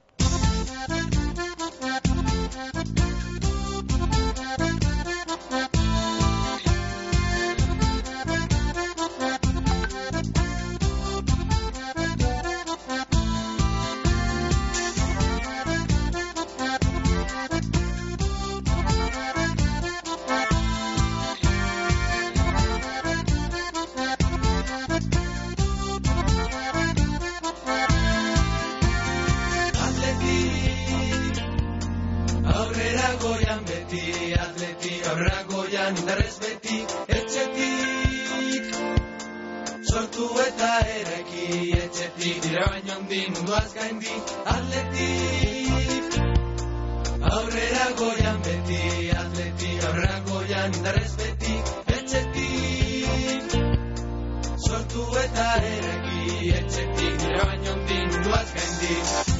Atletik, aurrera goian beti, atletik, aurrera goian indarrez beti, etxetik, sortu eta eraiki, etxetik, dira baino handi munduaz gaindi, atletik, aurrera goian beti, atletik, aurrera goian indarrez beti, etxetik, sortu eta eraiki, etxetik, dira baino handi munduaz gaindi.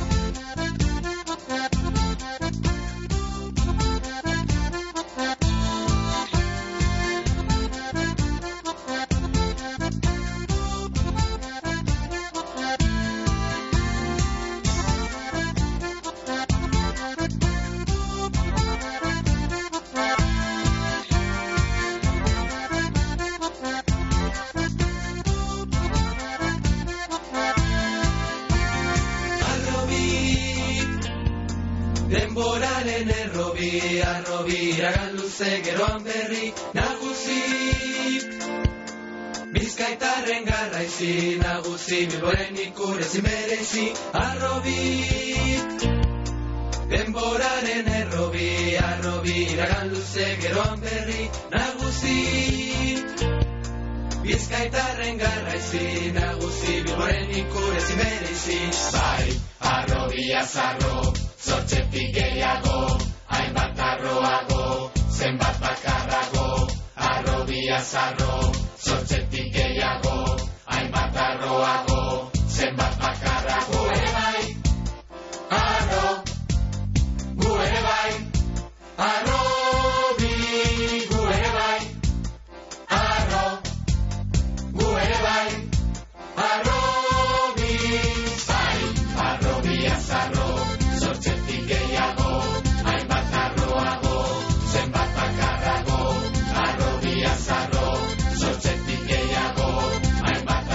Denboraren errobi, arrobi, iragan luze geroan berri nagusi. Bizkaitarren garraizi nagusi, Bilboren ikurezi merezi, arrobi. Denboraren errobi, arrobi, iragan luze geroan berri nagusi. Bizkaitarren garraizi nagusi, Bilboren ikurezi merezi. Bai, arrobiaz arro, zortzetik gehiago, hainbat arroago, zenbat bakarrago, arrobiaz arro, zortzetik gehiago, hainbat arroago, zenbat bakarrago. Gu ere bai, arro, gu ere bai, arrobi, gu ere bai, arro, gu ere bai, arrobi, bai, arrobiaz arro, zortzetik gehiago, hainbat arroago, zenbat bakarrago, arrobiaz arro, zortzetik gehiago, hainbat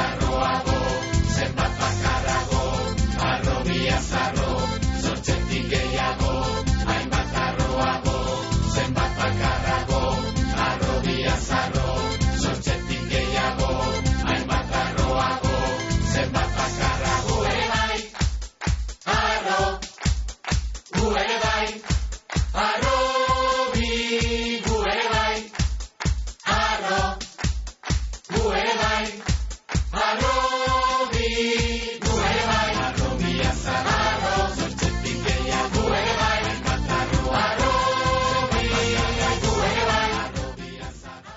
Arro, bi, gu ere bai. Arro, gu ere bai. Arro, bi, gu ere bai. Arro, bi, azarro. Arro, zortzetik gehiago. Gu ere bai. Hainbat arro. Arro, bi, gu ere bai. Arro, bi, azarro.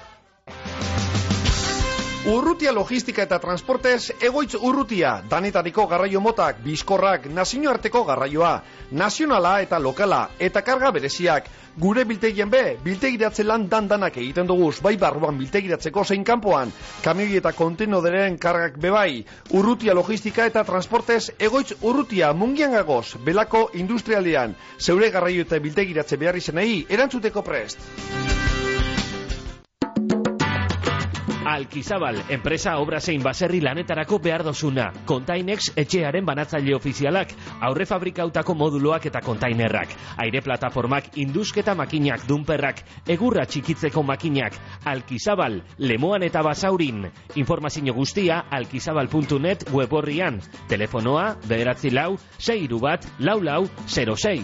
Urrutia logistika eta transportez egoitz urrutia, danetariko garraio motak, bizkorrak, nazioarteko garraioa, nazionala eta lokala, eta karga bereziak. Gure biltegien be, biltegiratze lan dandanak egiten duguz, bai barruan biltegiratzeko zein kanpoan, kamioi eta kontenoderen kargak bebai. Urrutia logistika eta transportez egoitz urrutia, mungian gagoz, belako industrialdean, zeure garraio eta biltegiratze behar izenei, erantzuteko prest. Alkizabal, enpresa obra zein baserri lanetarako behar dozuna. Containex etxearen banatzaile ofizialak, aurre fabrikautako moduloak eta kontainerrak, aire plataformak, indusketa makinak, dunperrak, egurra txikitzeko makinak. Alkizabal, Lemoan eta Basaurin. Informazio guztia alkizabal puntu net web horrian. Telefonoa bederatzi lau, sei hiru bat, lau lau, zero sei.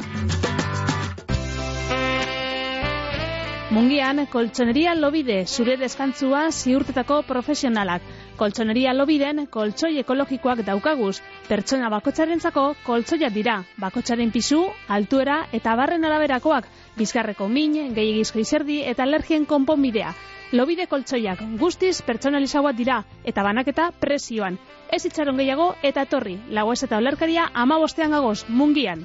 Mungian, koltsoneria Lobide, zure deskantzua ziurtetako profesionalak. Koltsoneria Lobiden, koltsoi ekologikoak daukaguz. Pertsona bakotxarentzako koltsoia dira. Bakotxaren pisu, altuera eta barren araberakoak. Bizkarreko min, gehiagizko izerdi eta alergien konponbidea. Lobide koltsoiak guztiz pertsonalizagoak dira eta banaketa prezioan. Ez itxaron gehiago eta etorri. Lagoez eta olerkaria hamabostean gagoz, Mungian.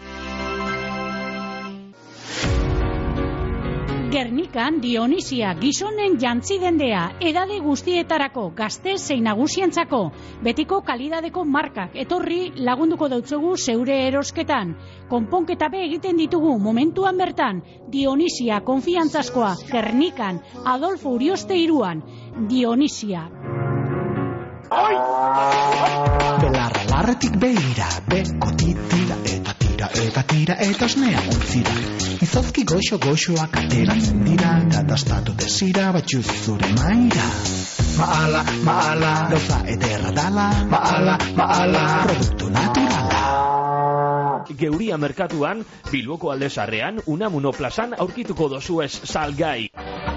Gernikan Dionisia gizonen jantzi dendea, edade guztietarako, gazte zein nagusientzako, betiko kalidadeko markak, etorri lagunduko dautzugu zeure erosketan. Konponketa be egiten ditugu momentuan bertan, Dionisia konfiantzazkoa, Gernikan, Adolfo Urioste iruan, Dionisia. Belarra larretik beira, beko titira eta tira eta tira eta osnea untzira. Izozki goxo goxoak ateratzen dira, katastatu desira batxuz zure maira. Maala, maala, gauza ederra dala, maala, maala, produktu naturala. Geuria merkatuan, Bilboko aldezarrean, Unamuno plazan aurkituko dozuez salgai.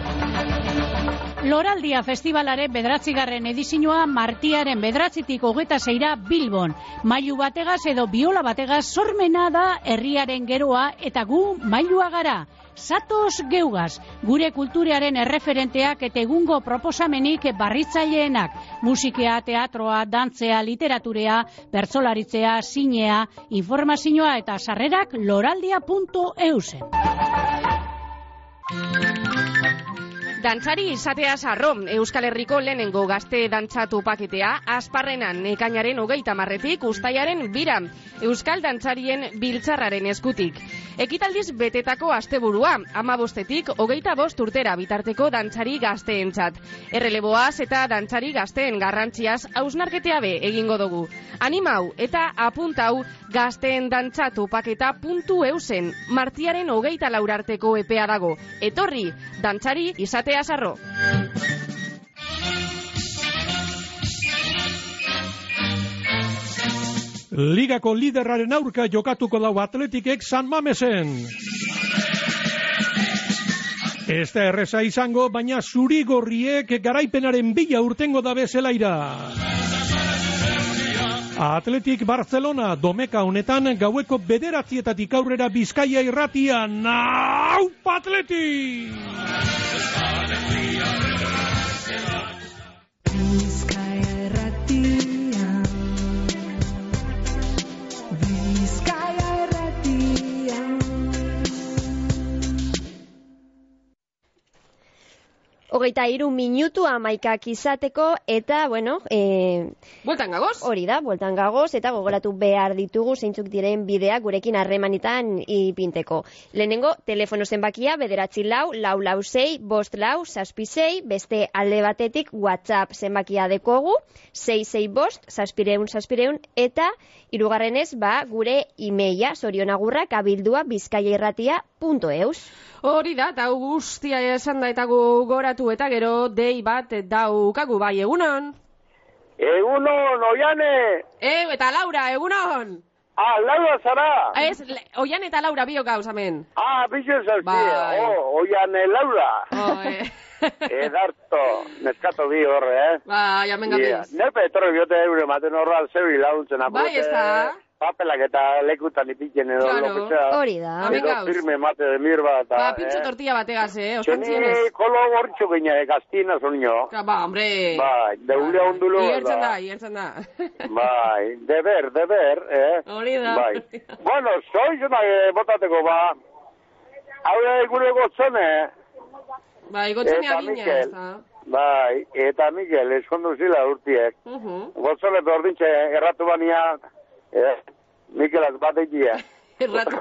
Loraldia festivalaren bederatzigarren edizioa martiaren bederatzitik hogeta zeira Bilbon. Mailu bategaz edo biola bategaz sormena da herriaren geroa eta gu mailua gara. Zatoz geugaz, gure kulturaren erreferenteak eta egungo proposamenik barritzaileenak. Musikea, teatroa, dantzea, literaturea, bertsolaritzea, zinea, informazioa eta sarrerak loraldia puntu eusen. Dantzari izateaz arrom, Euskal Herriko lehenengo gazte dantzatu paketea, Asparrenan ekainaren hogeita marretik ustaiaren bira, Euskal Dantzarien biltzarraren eskutik. Ekitaldiz betetako asteburua, amabostetik hogeita bost urtera bitarteko dantzari gazteentzat. Erreleboaz eta dantzari gazteen garrantziaz hausnarketea be egingo dugu. Animau eta apuntau gazteen dantzatu paketa puntu eusen, martiaren hogeita laurarteko epea dago. Etorri, dantzari izate azarro. Ligako liderraren aurka jokatuko dau Atletikek San Mamesen. Ez da erreza izango, baina zuri-gorriek garaipenaren bila urtengo da bezelaira. Atletik Barcelona domeka honetan gaueko bederatzietatik aurrera Bizkaia irratia. Naupa Atletik! Bizkaia irratia, Bizkaia irratia. Hogeita hiru minutu amaikak izateko eta, bueno... E... Bueltan gagoz? Hori da, bueltan gagoz eta gogoratu behar ditugu zeintzuk diren bideak gurekin harremanitan ipinteko. Lehenengo, telefono zenbakia bederatzi lau, lau lau sei, bost lau, zazpi sei, beste alde batetik WhatsApp zenbakia dekogu, sei sei bost, zazpireun, zazpireun, eta hirugarrenez, ba, gure imeia, zorionagurrak, abildua, bizkaiairratia puntu eus. Hori da, eta guztia esan da eta gogoratu eta gero dei bat daukagu bai, egunon? Egunon, oiane! E, eta Laura, egunon? Ah, Laura zara? Ez, le- Oian eta Laura biok gauz, hemen. Ah, bizo zauzi. Bai. Oh, oian eh, Laura. Oh, eh. Edarto, neskato bi horre, eh? Bai, hemen gabiz. Nepe etorri biote eure maten horra alzeuri laguntzen apurte. Bai, ez da. Papelak eta lekutan ipitzen edo Claro. loketxea. Hori da. Hemen Edo gauz. firme mate de mirba eta... Ba, pintxo tortilla bategaz, eh? Ostantzienez. Txeni kolo gortxo gine, gaztina zonio. Ba, hombre. Bai, deulea ondulo. Iertzen da, iertzen da. Bai, deber, deber, eh? Hori da. Bai. Bueno, soizuna eh, botateko, ba. Hau gure gotzone. Bai, gotzone Eta adina, Mikel. ez da. Bai, eta Mikel, eskondu zila urtiek. Uh-huh. Gotzone ordintxe erratu bania, eh, Mikelaz batekia. Erratu.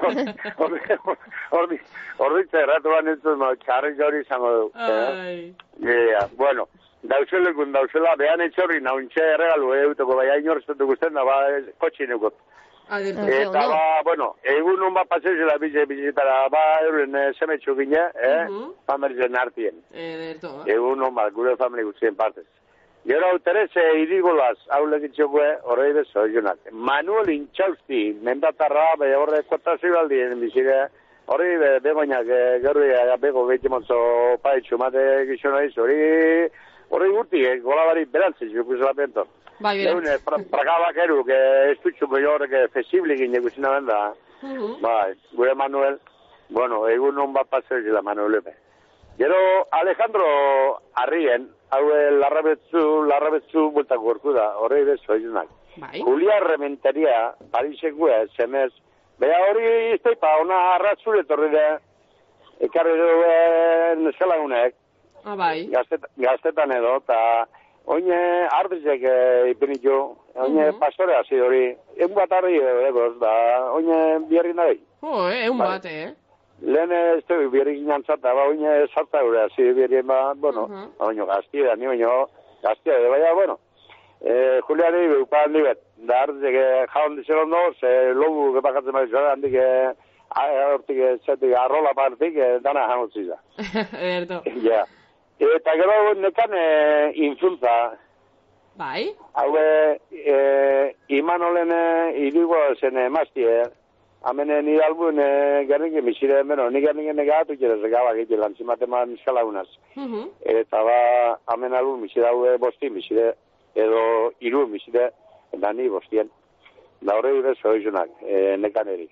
Ordintxe erratu bania entzuz, ma, txarri jori izango du. Ai. Ja, bueno, dauzelekun dauzela, behan etxorri, nauntxe erregalu, euteko, bai, hain horrezetu guztien, da, ba, kotxinekot. Eta, ba, bueno, egun nun bat paseuzela bize bizitara, ba, euren eh, semetxu gine, eh, Mhm. familien artien. Ederto. Egun nun bat, gure familie guztien partez. Gero hau Terese irigolaz, hau legitxokue, horrei bezo, jonak. Manuel Intxausti, mendatarra, be horre kotazio baldien bizire, horrei be, begoinak, eh, gero ya, bego gehitxemotzo paetxu mate gizona iz, hori, horrei gurti, eh, golabari berantziz, jokuzela penton. Bai, Egun, berantz. pra, pragabak eru, que estutxuko jo horrek fesibli gine guzina benda. Mhm. Bai, gure Manuel, bueno, egun non bat paseo zila Manuel Epe. Gero Alejandro Arrien, haue larrabetzu, larrabetzu bultako gorku da, horrei bezo izunak. Bai. Julia Rementeria, Parisekue, semez, beha hori izteipa, ona arratzure torri da, ekarri duen zelagunek, Ah, bai. gaztet, gaztetan edo, eta oine ardizek e, ipinitu, oine Mhm. pastore hasi hori, egun bat arri egoz, da, oine bierri nahi. Jo, eh, egun Bai. bat, eh? Lehen ez du bierri ginantzata, ba, oine sartza gure hasi bierri, ba, bueno, Mhm. oino gaztia, ni oino gaztia, edo baina, bueno, e, Juliani beupa handi bet, da ardizek e, jaun dizeron do, ze lobu gepakatzen bai zara, handik e, a- hortik, e, zetik, arrola partik, e, dana janutziza. Ederto. Ja. Eta gero nekan e, infuntza, Bai? haue e, Imanolen e, irigo zen emaztie, amene nire albuen e, gerrinke misire, beno, ni gerrinke negatu kere zegaba giti lantzimateman skalagunaz. Mhm. Eta ba, amen albuen misire haue bosti misire, edo iru misire, eta ni bostien. Da horrei bezo izunak, e, nekan erik.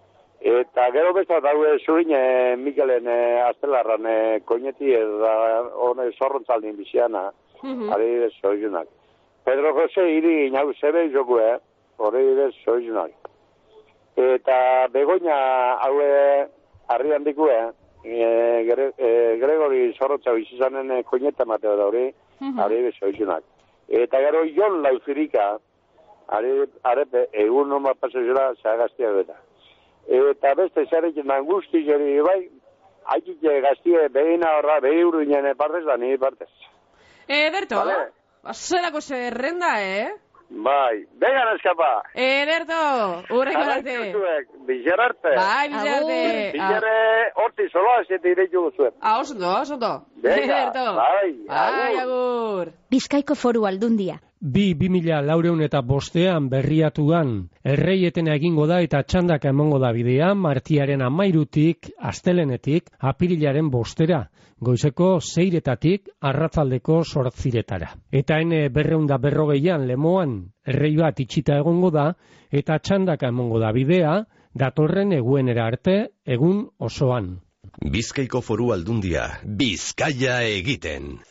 Eta gero bezat haue zurin e, Mikelen e, astelarran e, koineti eta hone zorrontzaldin biziana, Mhm. ari bezo izunak. Pedro Jose iri inau zebe izoku, eh? Horrei bezo izunak. Eta begoina haue harri handikue, e, gre, e, Gregori zorrotza bizizanen e, koineta mateo da hori, Mhm. ari bezo izunak. Eta gero Jon Lauzirika, ari, arepe, egun noma pasazera zagaztia beta. Eta beste zarekin angusti jori bai, haitike gaztie behina horra, behi urduinen partez da nire partez. Ederto. Vale. Zelako zerrenda, eh? Bai, began eskapa. Ederto. Urrengo arte. Zuek, bizar arte. Bai, bizar arte. Bizarre horti soloa zeti iretu zuek. Ah, oso ondo, oso ondo. Venga, Ederto. bai, Bai, agur. Bizkaiko Foru Aldundia. Bi, bi mila laureun eta bostean berriatuan, erreietena egingo da eta txandaka emongo da bidea, martiaren amairutik, astelenetik, apirilaren bostera, goizeko zeiretatik, arratzaldeko sortziretara. Eta hene berreunda berrogeian lemoan, errei bat itxita egongo da, eta txandaka emongo da bidea, datorren eguenera arte, egun osoan. Bizkaiko Foru Aldundia, Bizkaia egiten.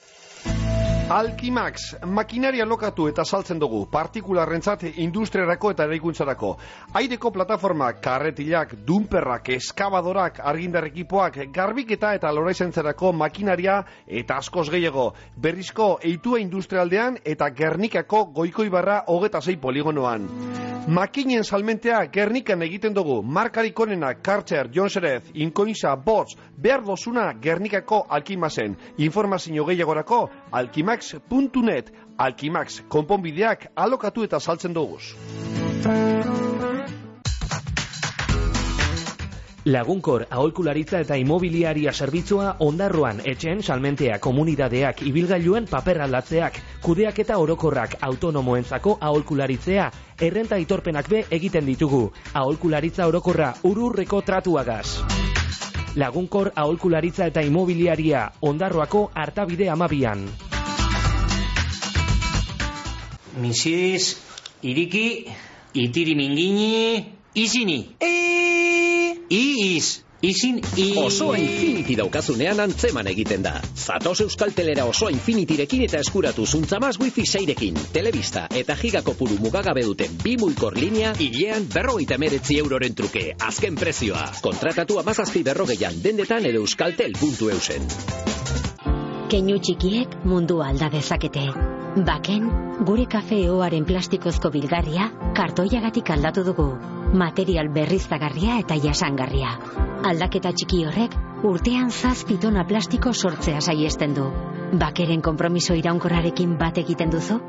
Alkimax, makinaria lokatu eta saltzen dugu, partikularrentzat industriarako eta eraikuntzarako. Aireko plataformak, karretilak, dumperrak, eskabadorak, argindar ekipoak, garbiketa eta loraizentzerako makinaria eta askoz gehiago. Berrizko eitua industrialdean eta Gernikako Goikoibarra hogeta sei poligonoan. Makinen salmentea Gernikan egiten dugu, markarik onenak Karcher, Jonserez, Inkoinza, Bots, behar dozuna Gernikako Alkimaxen. Informazio gehiagorako alkimax puntu net, Alkimax konponbideak alokatu eta saltzen duguz. Lagunkor aholkularitza eta imobiliaria zerbitzua ondarroan etxen salmentea komunidadeak ibilgailuen paper aldatzeak, kudeaketa orokorrak autonomoentzako aholkularitzea, errenta aitorpenak be egiten ditugu. Aholkularitza orokorra ururreko tratuagaz. Lagunkor aholkularitza eta imobiliaria Ondarroako Artabide amabian. Misiz, iriki, itiri mingini, izini. E... Iiz. Izin i... Osoa Infinity daukazunean antzeman egiten da. Zatoz Euskaltelera Osoa Infinityrekin eta eskuratu zuntzamaz wifi seirekin, telebista eta gigakopuru mugagabe duten bi muikor linea, hilean berrogeita hemeretzi euroren truke, azken prezioa. Kontratatu amazazpi berrogeian dendetan edo euskaltel puntu eusen. Keinu txikiek mundua alda dezakete. Baken, gure kafeoaren plastikozko bilgarria kartoiagatik aldatu dugu. Material berriztagarria eta jasangarria. Aldaketa txiki horrek urtean zazpi tona plastiko sortzea saiesten du. Bakeren konpromiso iraunkorrarekin bat egiten duzu?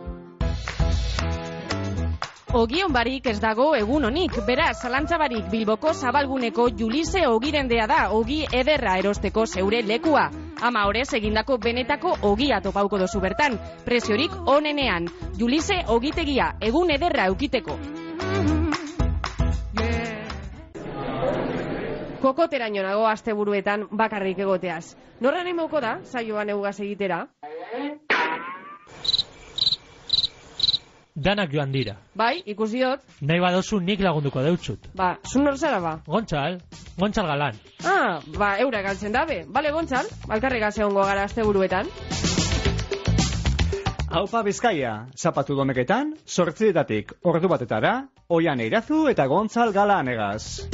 Ogion barik ez dago egun honik, beraz, zalantza barik Bilboko zabalguneko Julise ogirendea da, ogi ederra erosteko zeure lekua. Ama horrez egindako benetako ogia topauko dozu bertan, preziorik onenean. Julise ogitegia, egun ederra eukiteko. Kokoteraino nago asteburuetan bakarrik egoteaz. Norra nemauko da, saioan eugaz egitera? Danak joan dira. Bai, ikusi dut. Nahi badozu nik lagunduko deutzut. Ba, zun nor zara ba? Gontzal, Gontzal Galan. Ah, ba, eura galtzen dabe. Bale, Gontzal, balkarrega zehongo gara asteburuetan. Haupa Bizkaia, zapatu domeketan, sortzietatik ordu batetara, Oian Eirazu eta Gontzal Galan egaz.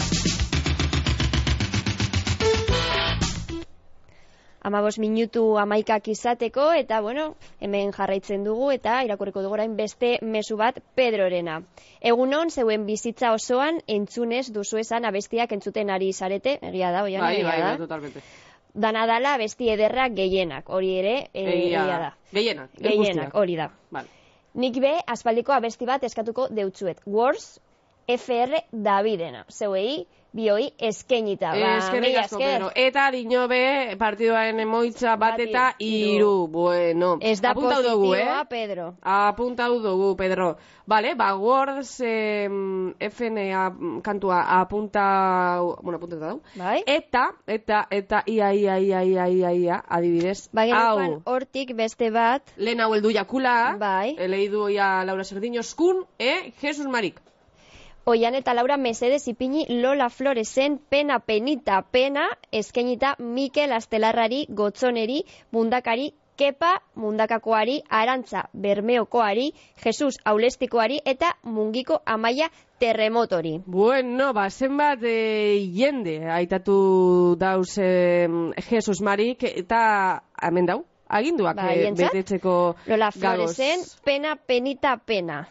Amabos minutu amaikak izateko, eta bueno, hemen jarraitzen dugu, eta irakurriko dugu orain beste mezu bat Pedrorena. Egunon, zeuen bizitza osoan entzunez duzu esan abestiak entzuten ari zarete, egia da, oian, bai, egia bai, da. bai, totalmente. Dana dala abesti ederrak gehienak, hori ere, e, egia da. Gehienak, gehienak, hori da. Vale. Nik be, aspaldiko abesti bat eskatuko deutzuet. Words, F R Davidena. Zeuei, bioi eskenita. Ba, Eskerrik asko, Pedro. Eta dino be, partidoaren emoitza bat eta iru. Bueno, ez da positioa, eh? Pedro. Apuntau dugu, Pedro. Vale, ba, Words eh, F N A kantua apunta, bueno, apunta dau. Bai. Eta, eta, eta, ia, ia, ia, ia, ia, ia, adibidez. Ba, genuen hortik beste bat. Lehen hau eldu jakula. Bai. Eleidu ia Laura Serdiño skun, e, Jesus Marik. Oian eta Laura mesedez ipini Lola Floresen pena penita pena eskenita Mikel Astelarrari, Gotzoneri, Mundakari, Kepa Mundakakoari, Arantza Bermeokoari, Jesus Aulestikoari eta Mungiko Amaia Terremotori. Bueno, ba, zenbat e, jende aitatu dauz e, Jesus Marik eta hemen dau, aginduak ba, e, betetzeko Lola gagoz. Floresen pena penita pena.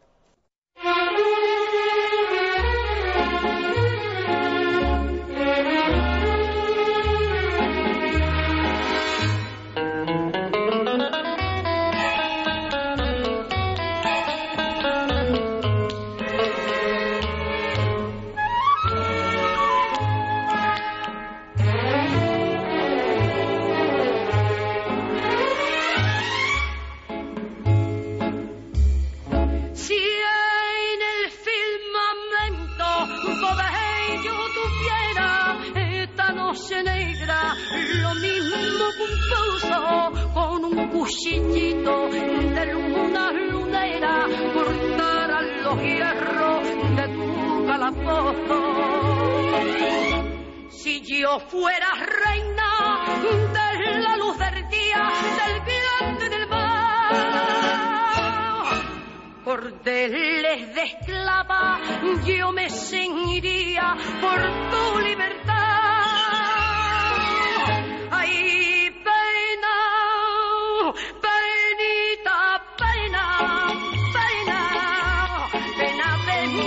Cuchillito de luna lunera cortarán los hierros de tu calabozo. Si yo fuera reina de la luz del día, del grande del mar, cordeles de esclava yo me ceñiría por tu libertad. Ay, penita, pena, pena, pena de mi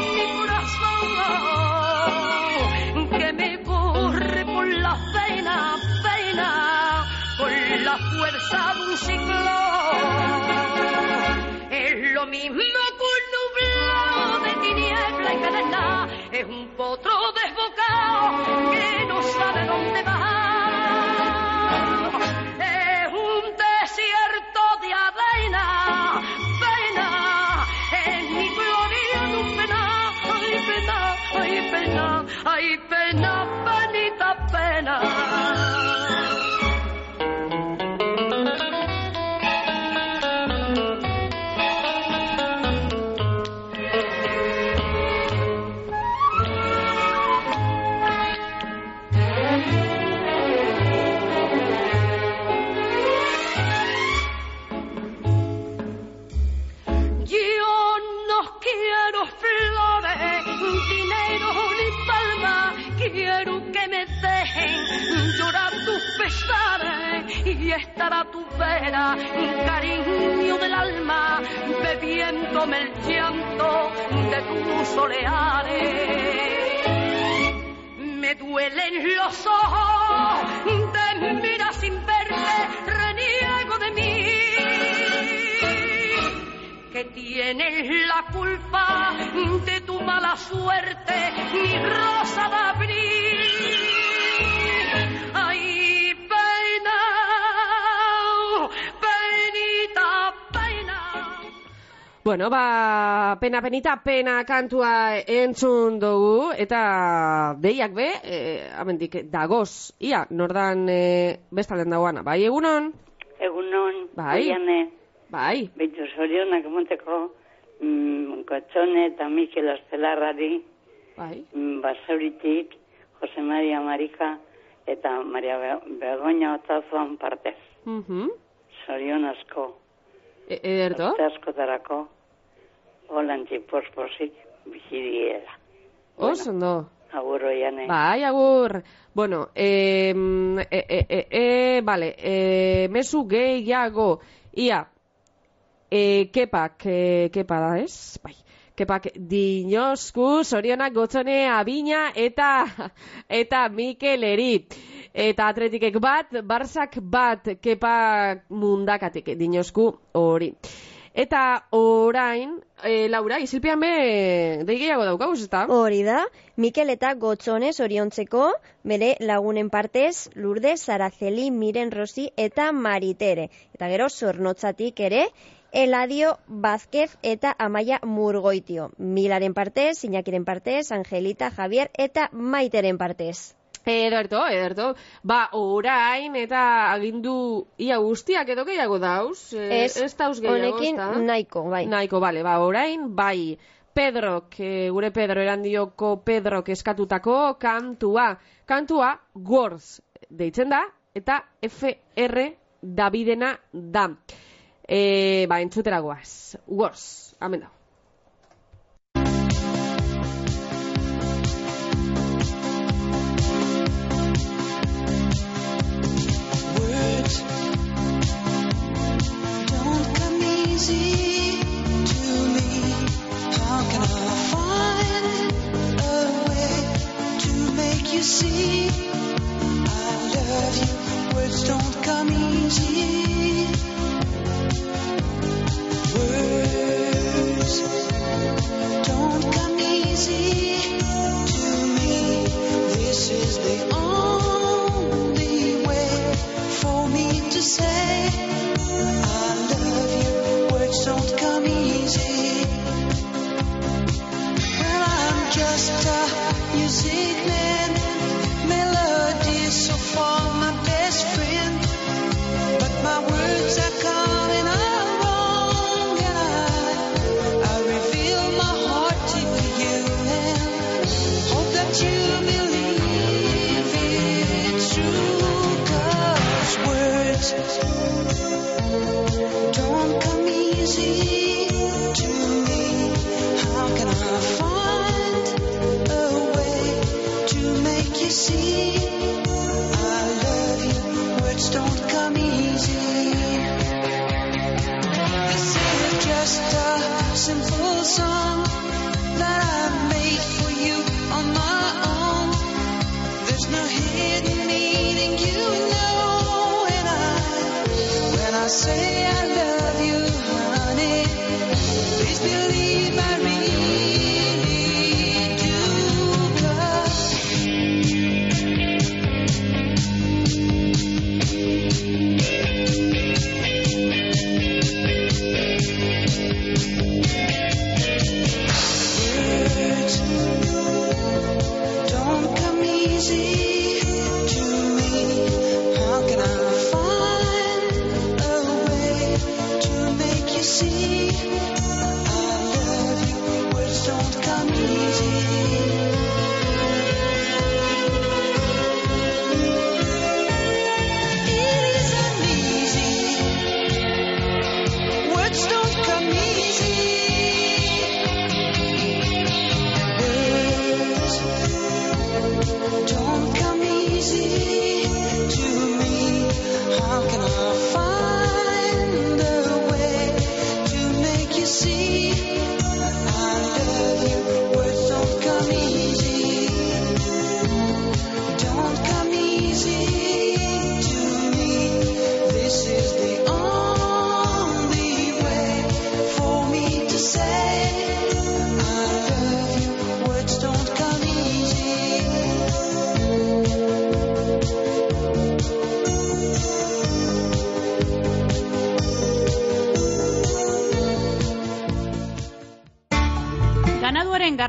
corazón, que me corre por la pena, pena, por la fuerza de un ciclón. Es lo mismo que un nublado de tiniebla y cadena, es un potro desbocado que no sabe dónde va. Es un desierto de arena, pena, es mi gloria tu pena, ay pena, ay pena, ay pena, penita pena. Quiero flores, dinero ni palma, quiero que me dejen llorar tus pesares y estar a tu vera, cariño del alma, bebiéndome el llanto de tus oleares. Me duelen los ojos, te mira sin verte, reniego de mí. Que tienes la culpa de tu mala suerte, mi rosa de abril. Ay, pena, penita, pena. Bueno, ba, pena, penita, pena kantua entzun dugu, eta deiak be, e, amendik, dagoz, ia, nordan e, bestalen dagoana. Bai, egunon? Egunon, bai. Oiane. Bai. Beitu zorionak monteko mm, Gotzone eta Mikel Astelarrari, bai. mm, Basauritik, Jose Maria Marika eta Maria Be Begoña Otazuan partez. Uh -huh. Zorion asko. E Ederto? Oste askotarako, holantzi posposik bizidiela. Oso ondo. Agur, Oiane. Bai, agur. Bueno, eh, e, e, e, e, vale, eh, mezu gehiago, ia, E, kepak, e, kepa da, ez? Bai. Kepak dinosku, zorionak Gotzone, Abina eta eta Mikeleri. Eta Atletikek bat, Barzak bat, kepak mundakatik dinosku hori. Eta orain, e, Laura, izilpean be, deigeago daukaguz, eta? Hori da, Mikel eta Gotzone zoriontzeko, bere lagunen partez, Lourdes, Araceli, Miren Rosi eta Maritere. Eta gero, Zornotzatik ere, Eladio Vázquez eta Amaia Murgoitio. Milaren partez, Iñakiren partez, Angelita, Javier eta Maiteren partez. Ederto, ederto. Ba, orain eta agindu ia guztiak edo gehiago dauz. Ez, ez dauz gehiago, honekin nahiko, bai. Nahiko, bale, ba, orain, bai, Pedrok, e, gure Pedro erandioko Pedrok eskatutako kantua. Kantua, Gorz, deitzen da, eta F R Davidena da. E, ba, entzutera goaz. Gorz, amen da. Words don't come easy to me. How can I find a way to make you see I love you? Words don't come easy. Words don't come easy to me. This is the only way for me to say I love you. Words don't come easy. Well, I'm just a music man. Melodies so far my best friend, but my words are coming up. You believe it's true, 'cause words don't come easy to me. How can I find a way to make you see I love you? Words don't come easy. This is just a simple song that I made for you on my own. There's no hidden meaning, you know, when I when I say I love you, honey. Please believe I really do, 'cause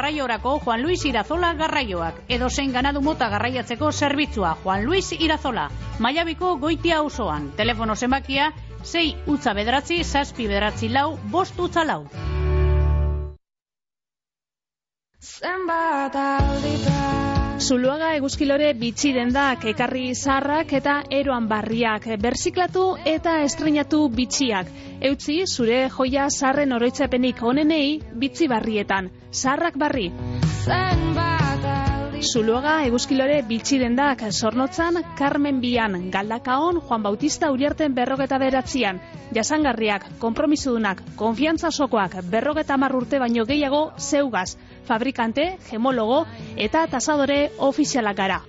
garraiorako Juan Luis Irazola garraioak. Edo zein ganadu mota garraiatzeko zerbitzua Juan Luis Irazola. Mallabiko Goitia auzoan. Telefono zenbakia sei utza bederatzi, zazpi bederatzi lau, bost utza lau. Zenbat aldita Zuluaga eguzkilore bitxi dendak, ekarri zaharrak eta eroan barriak, berziklatu eta estrenatu bitxiak. Eutzi zure joia zaharren oroitzapenik onenei bitzi barrietan, zaharrak barri. Zuluaga eguzkilore bitxi dendak, Zornotzan, Carmen Bian, Galdakaon, Juan Bautista Uriarten berrogeta beratzian, jasangarriak, konpromisodunak, konfiantza osokoak, berrogeta hamar urte baino gehiago zeugaz, fabrikante, gemologo eta tasadore ofizialak gara.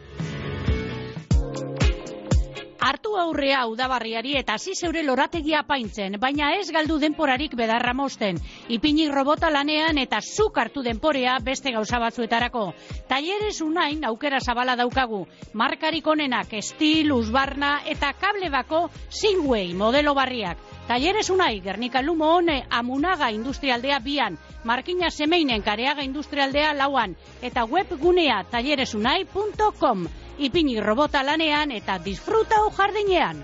Hartu aurrea udabarriari eta hasi zeure lorategia apaintzen, baina ez galdu denporarik bedarra mozten. Ipini robota lanean eta zuk hartu denporea beste gauza batzuetarako. Talleres Unain aukera zabala daukagu. Markarik onenak, estil, uzbarna eta kable bako Singway modelo barriak. Talleres Unai, Gernika Lumo Hone, Amunaga Industrialdea bian, Markina Semeinen Kareaga Industrialdea lauan, eta webgunea talleresunai punto com. Ipini robota lanean eta disfrutau jardinean.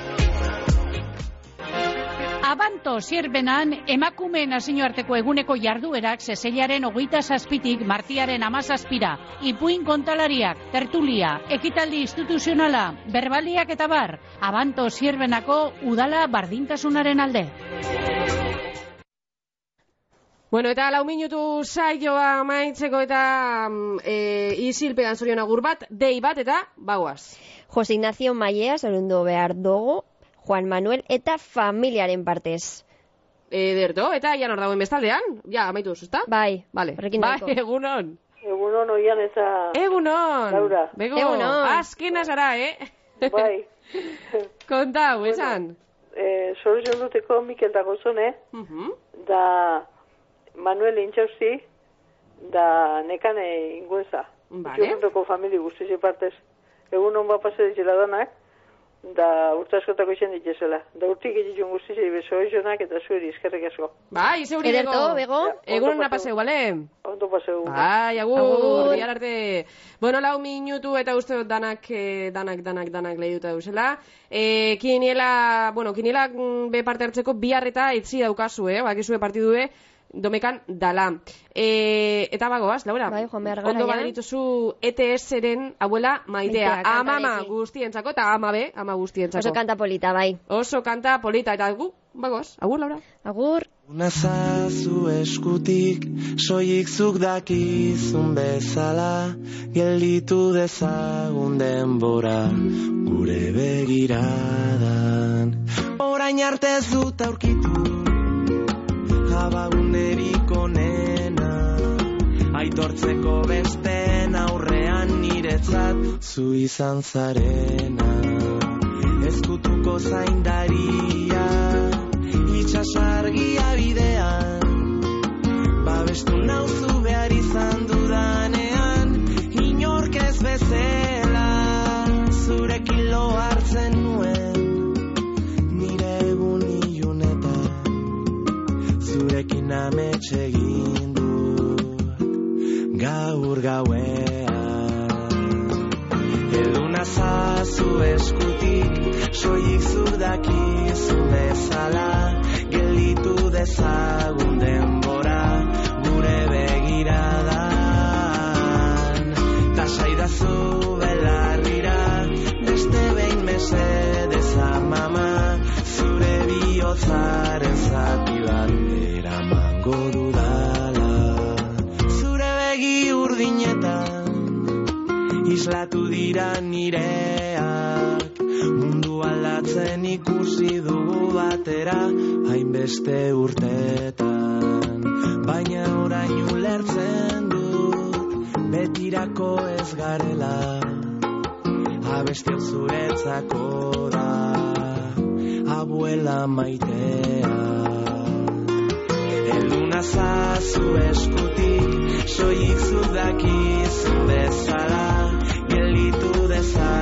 Abanto zierbenan emakumeen nazioarteko eguneko jarduerak zezeilaren hogeita zazpitik martiaren amazazpira. Ipuin kontalariak, tertulia, ekitaldi instituzionala, berbaliak eta bar. Abanto zierbenako udala bardintasunaren alde. Bueno, eta lau minutu saioa maitzeko eta e, isilpean zorion agur bat, dei bat eta bagoaz. Jose Ignacio Maiea, zorundu behar dugu, Juan Manuel eta familiaren partez. Ederto, eta ian hor dagoen bestaldean? Ja, amaitu duzu, ezta? Bai, vale. horrekin bai, daiko. egunon. Egunon oian eta... Egunon. Laura. Bego, Egunon. azkena zara, eh? Bai. Kontau, bueno, esan. Eh, Sorion duteko Mikel da Gozone, Uh -huh. da Manuel Intxausti, da Nekane Ingueza. Vale. Juntoko famili guztizi partez. Egunon bat pase ditela danak, da urtaskotako izan ditezela. Da urtik egitun guztizi beso ezonak eta zueri eskerrik asko. Bai, zeuri bego. Ederto, bego. Egunon napaseu, bale? Ondo paseu. Bai, agur, Agur. bihar arte. Bueno, lau minutu eta uste dut danak, eh, danak, danak, danak lehiuta duzela. Eh, kiniela, bueno, kiniela mm, be parte hartzeko bihar eta itzi daukazu, eh? Bakizue partidue, domekan dala. E, eta bagoaz, Laura, Bai, joan behar gara, ondo ja. baderituzu E T S-ren abuela maitea. Maitea, kanta Amama berezi. guztientzako eta amabe, ama guztientzako. Oso kanta polita, bai. Oso kanta polita, eta gu, bagoaz, agur, Laura. Agur. Unazazu eskutik, soilik zuk dakizun bezala, gelditu dezagun denbora, gure begiradan. Orain arte ez dut aurkitu, abagunerik onena, aitortzeko besteen aurrean niretzat zu izan zarena. Ezkutuko zaindaria, itxasargia bidean, babestu nauzu behar izan dudanean, inork ez bezala, zurekin lo hartzen nuen, nire egun ilunetan, zurekin ametxe egin dut, gaur gauean. Eduna zazu eskutik, soilik zuk dakizun bezala, gelditu dezagun denbora, gure begiradan. Tasaidazu belarrira, beste behin mesedez amama, zure bihotzaren zati bat eramango dudala. Zure begi urdinetan, islatu dira nireak, mundu aldatzen ikusi dugu batera, hainbeste urtetan. Baina orain ulertzen dut, betirako ez garela, abestiok zuretzako da, abuela maitea. Eduna zazu eskutik, soilik zuk dakizun bezala, gelditu dezala.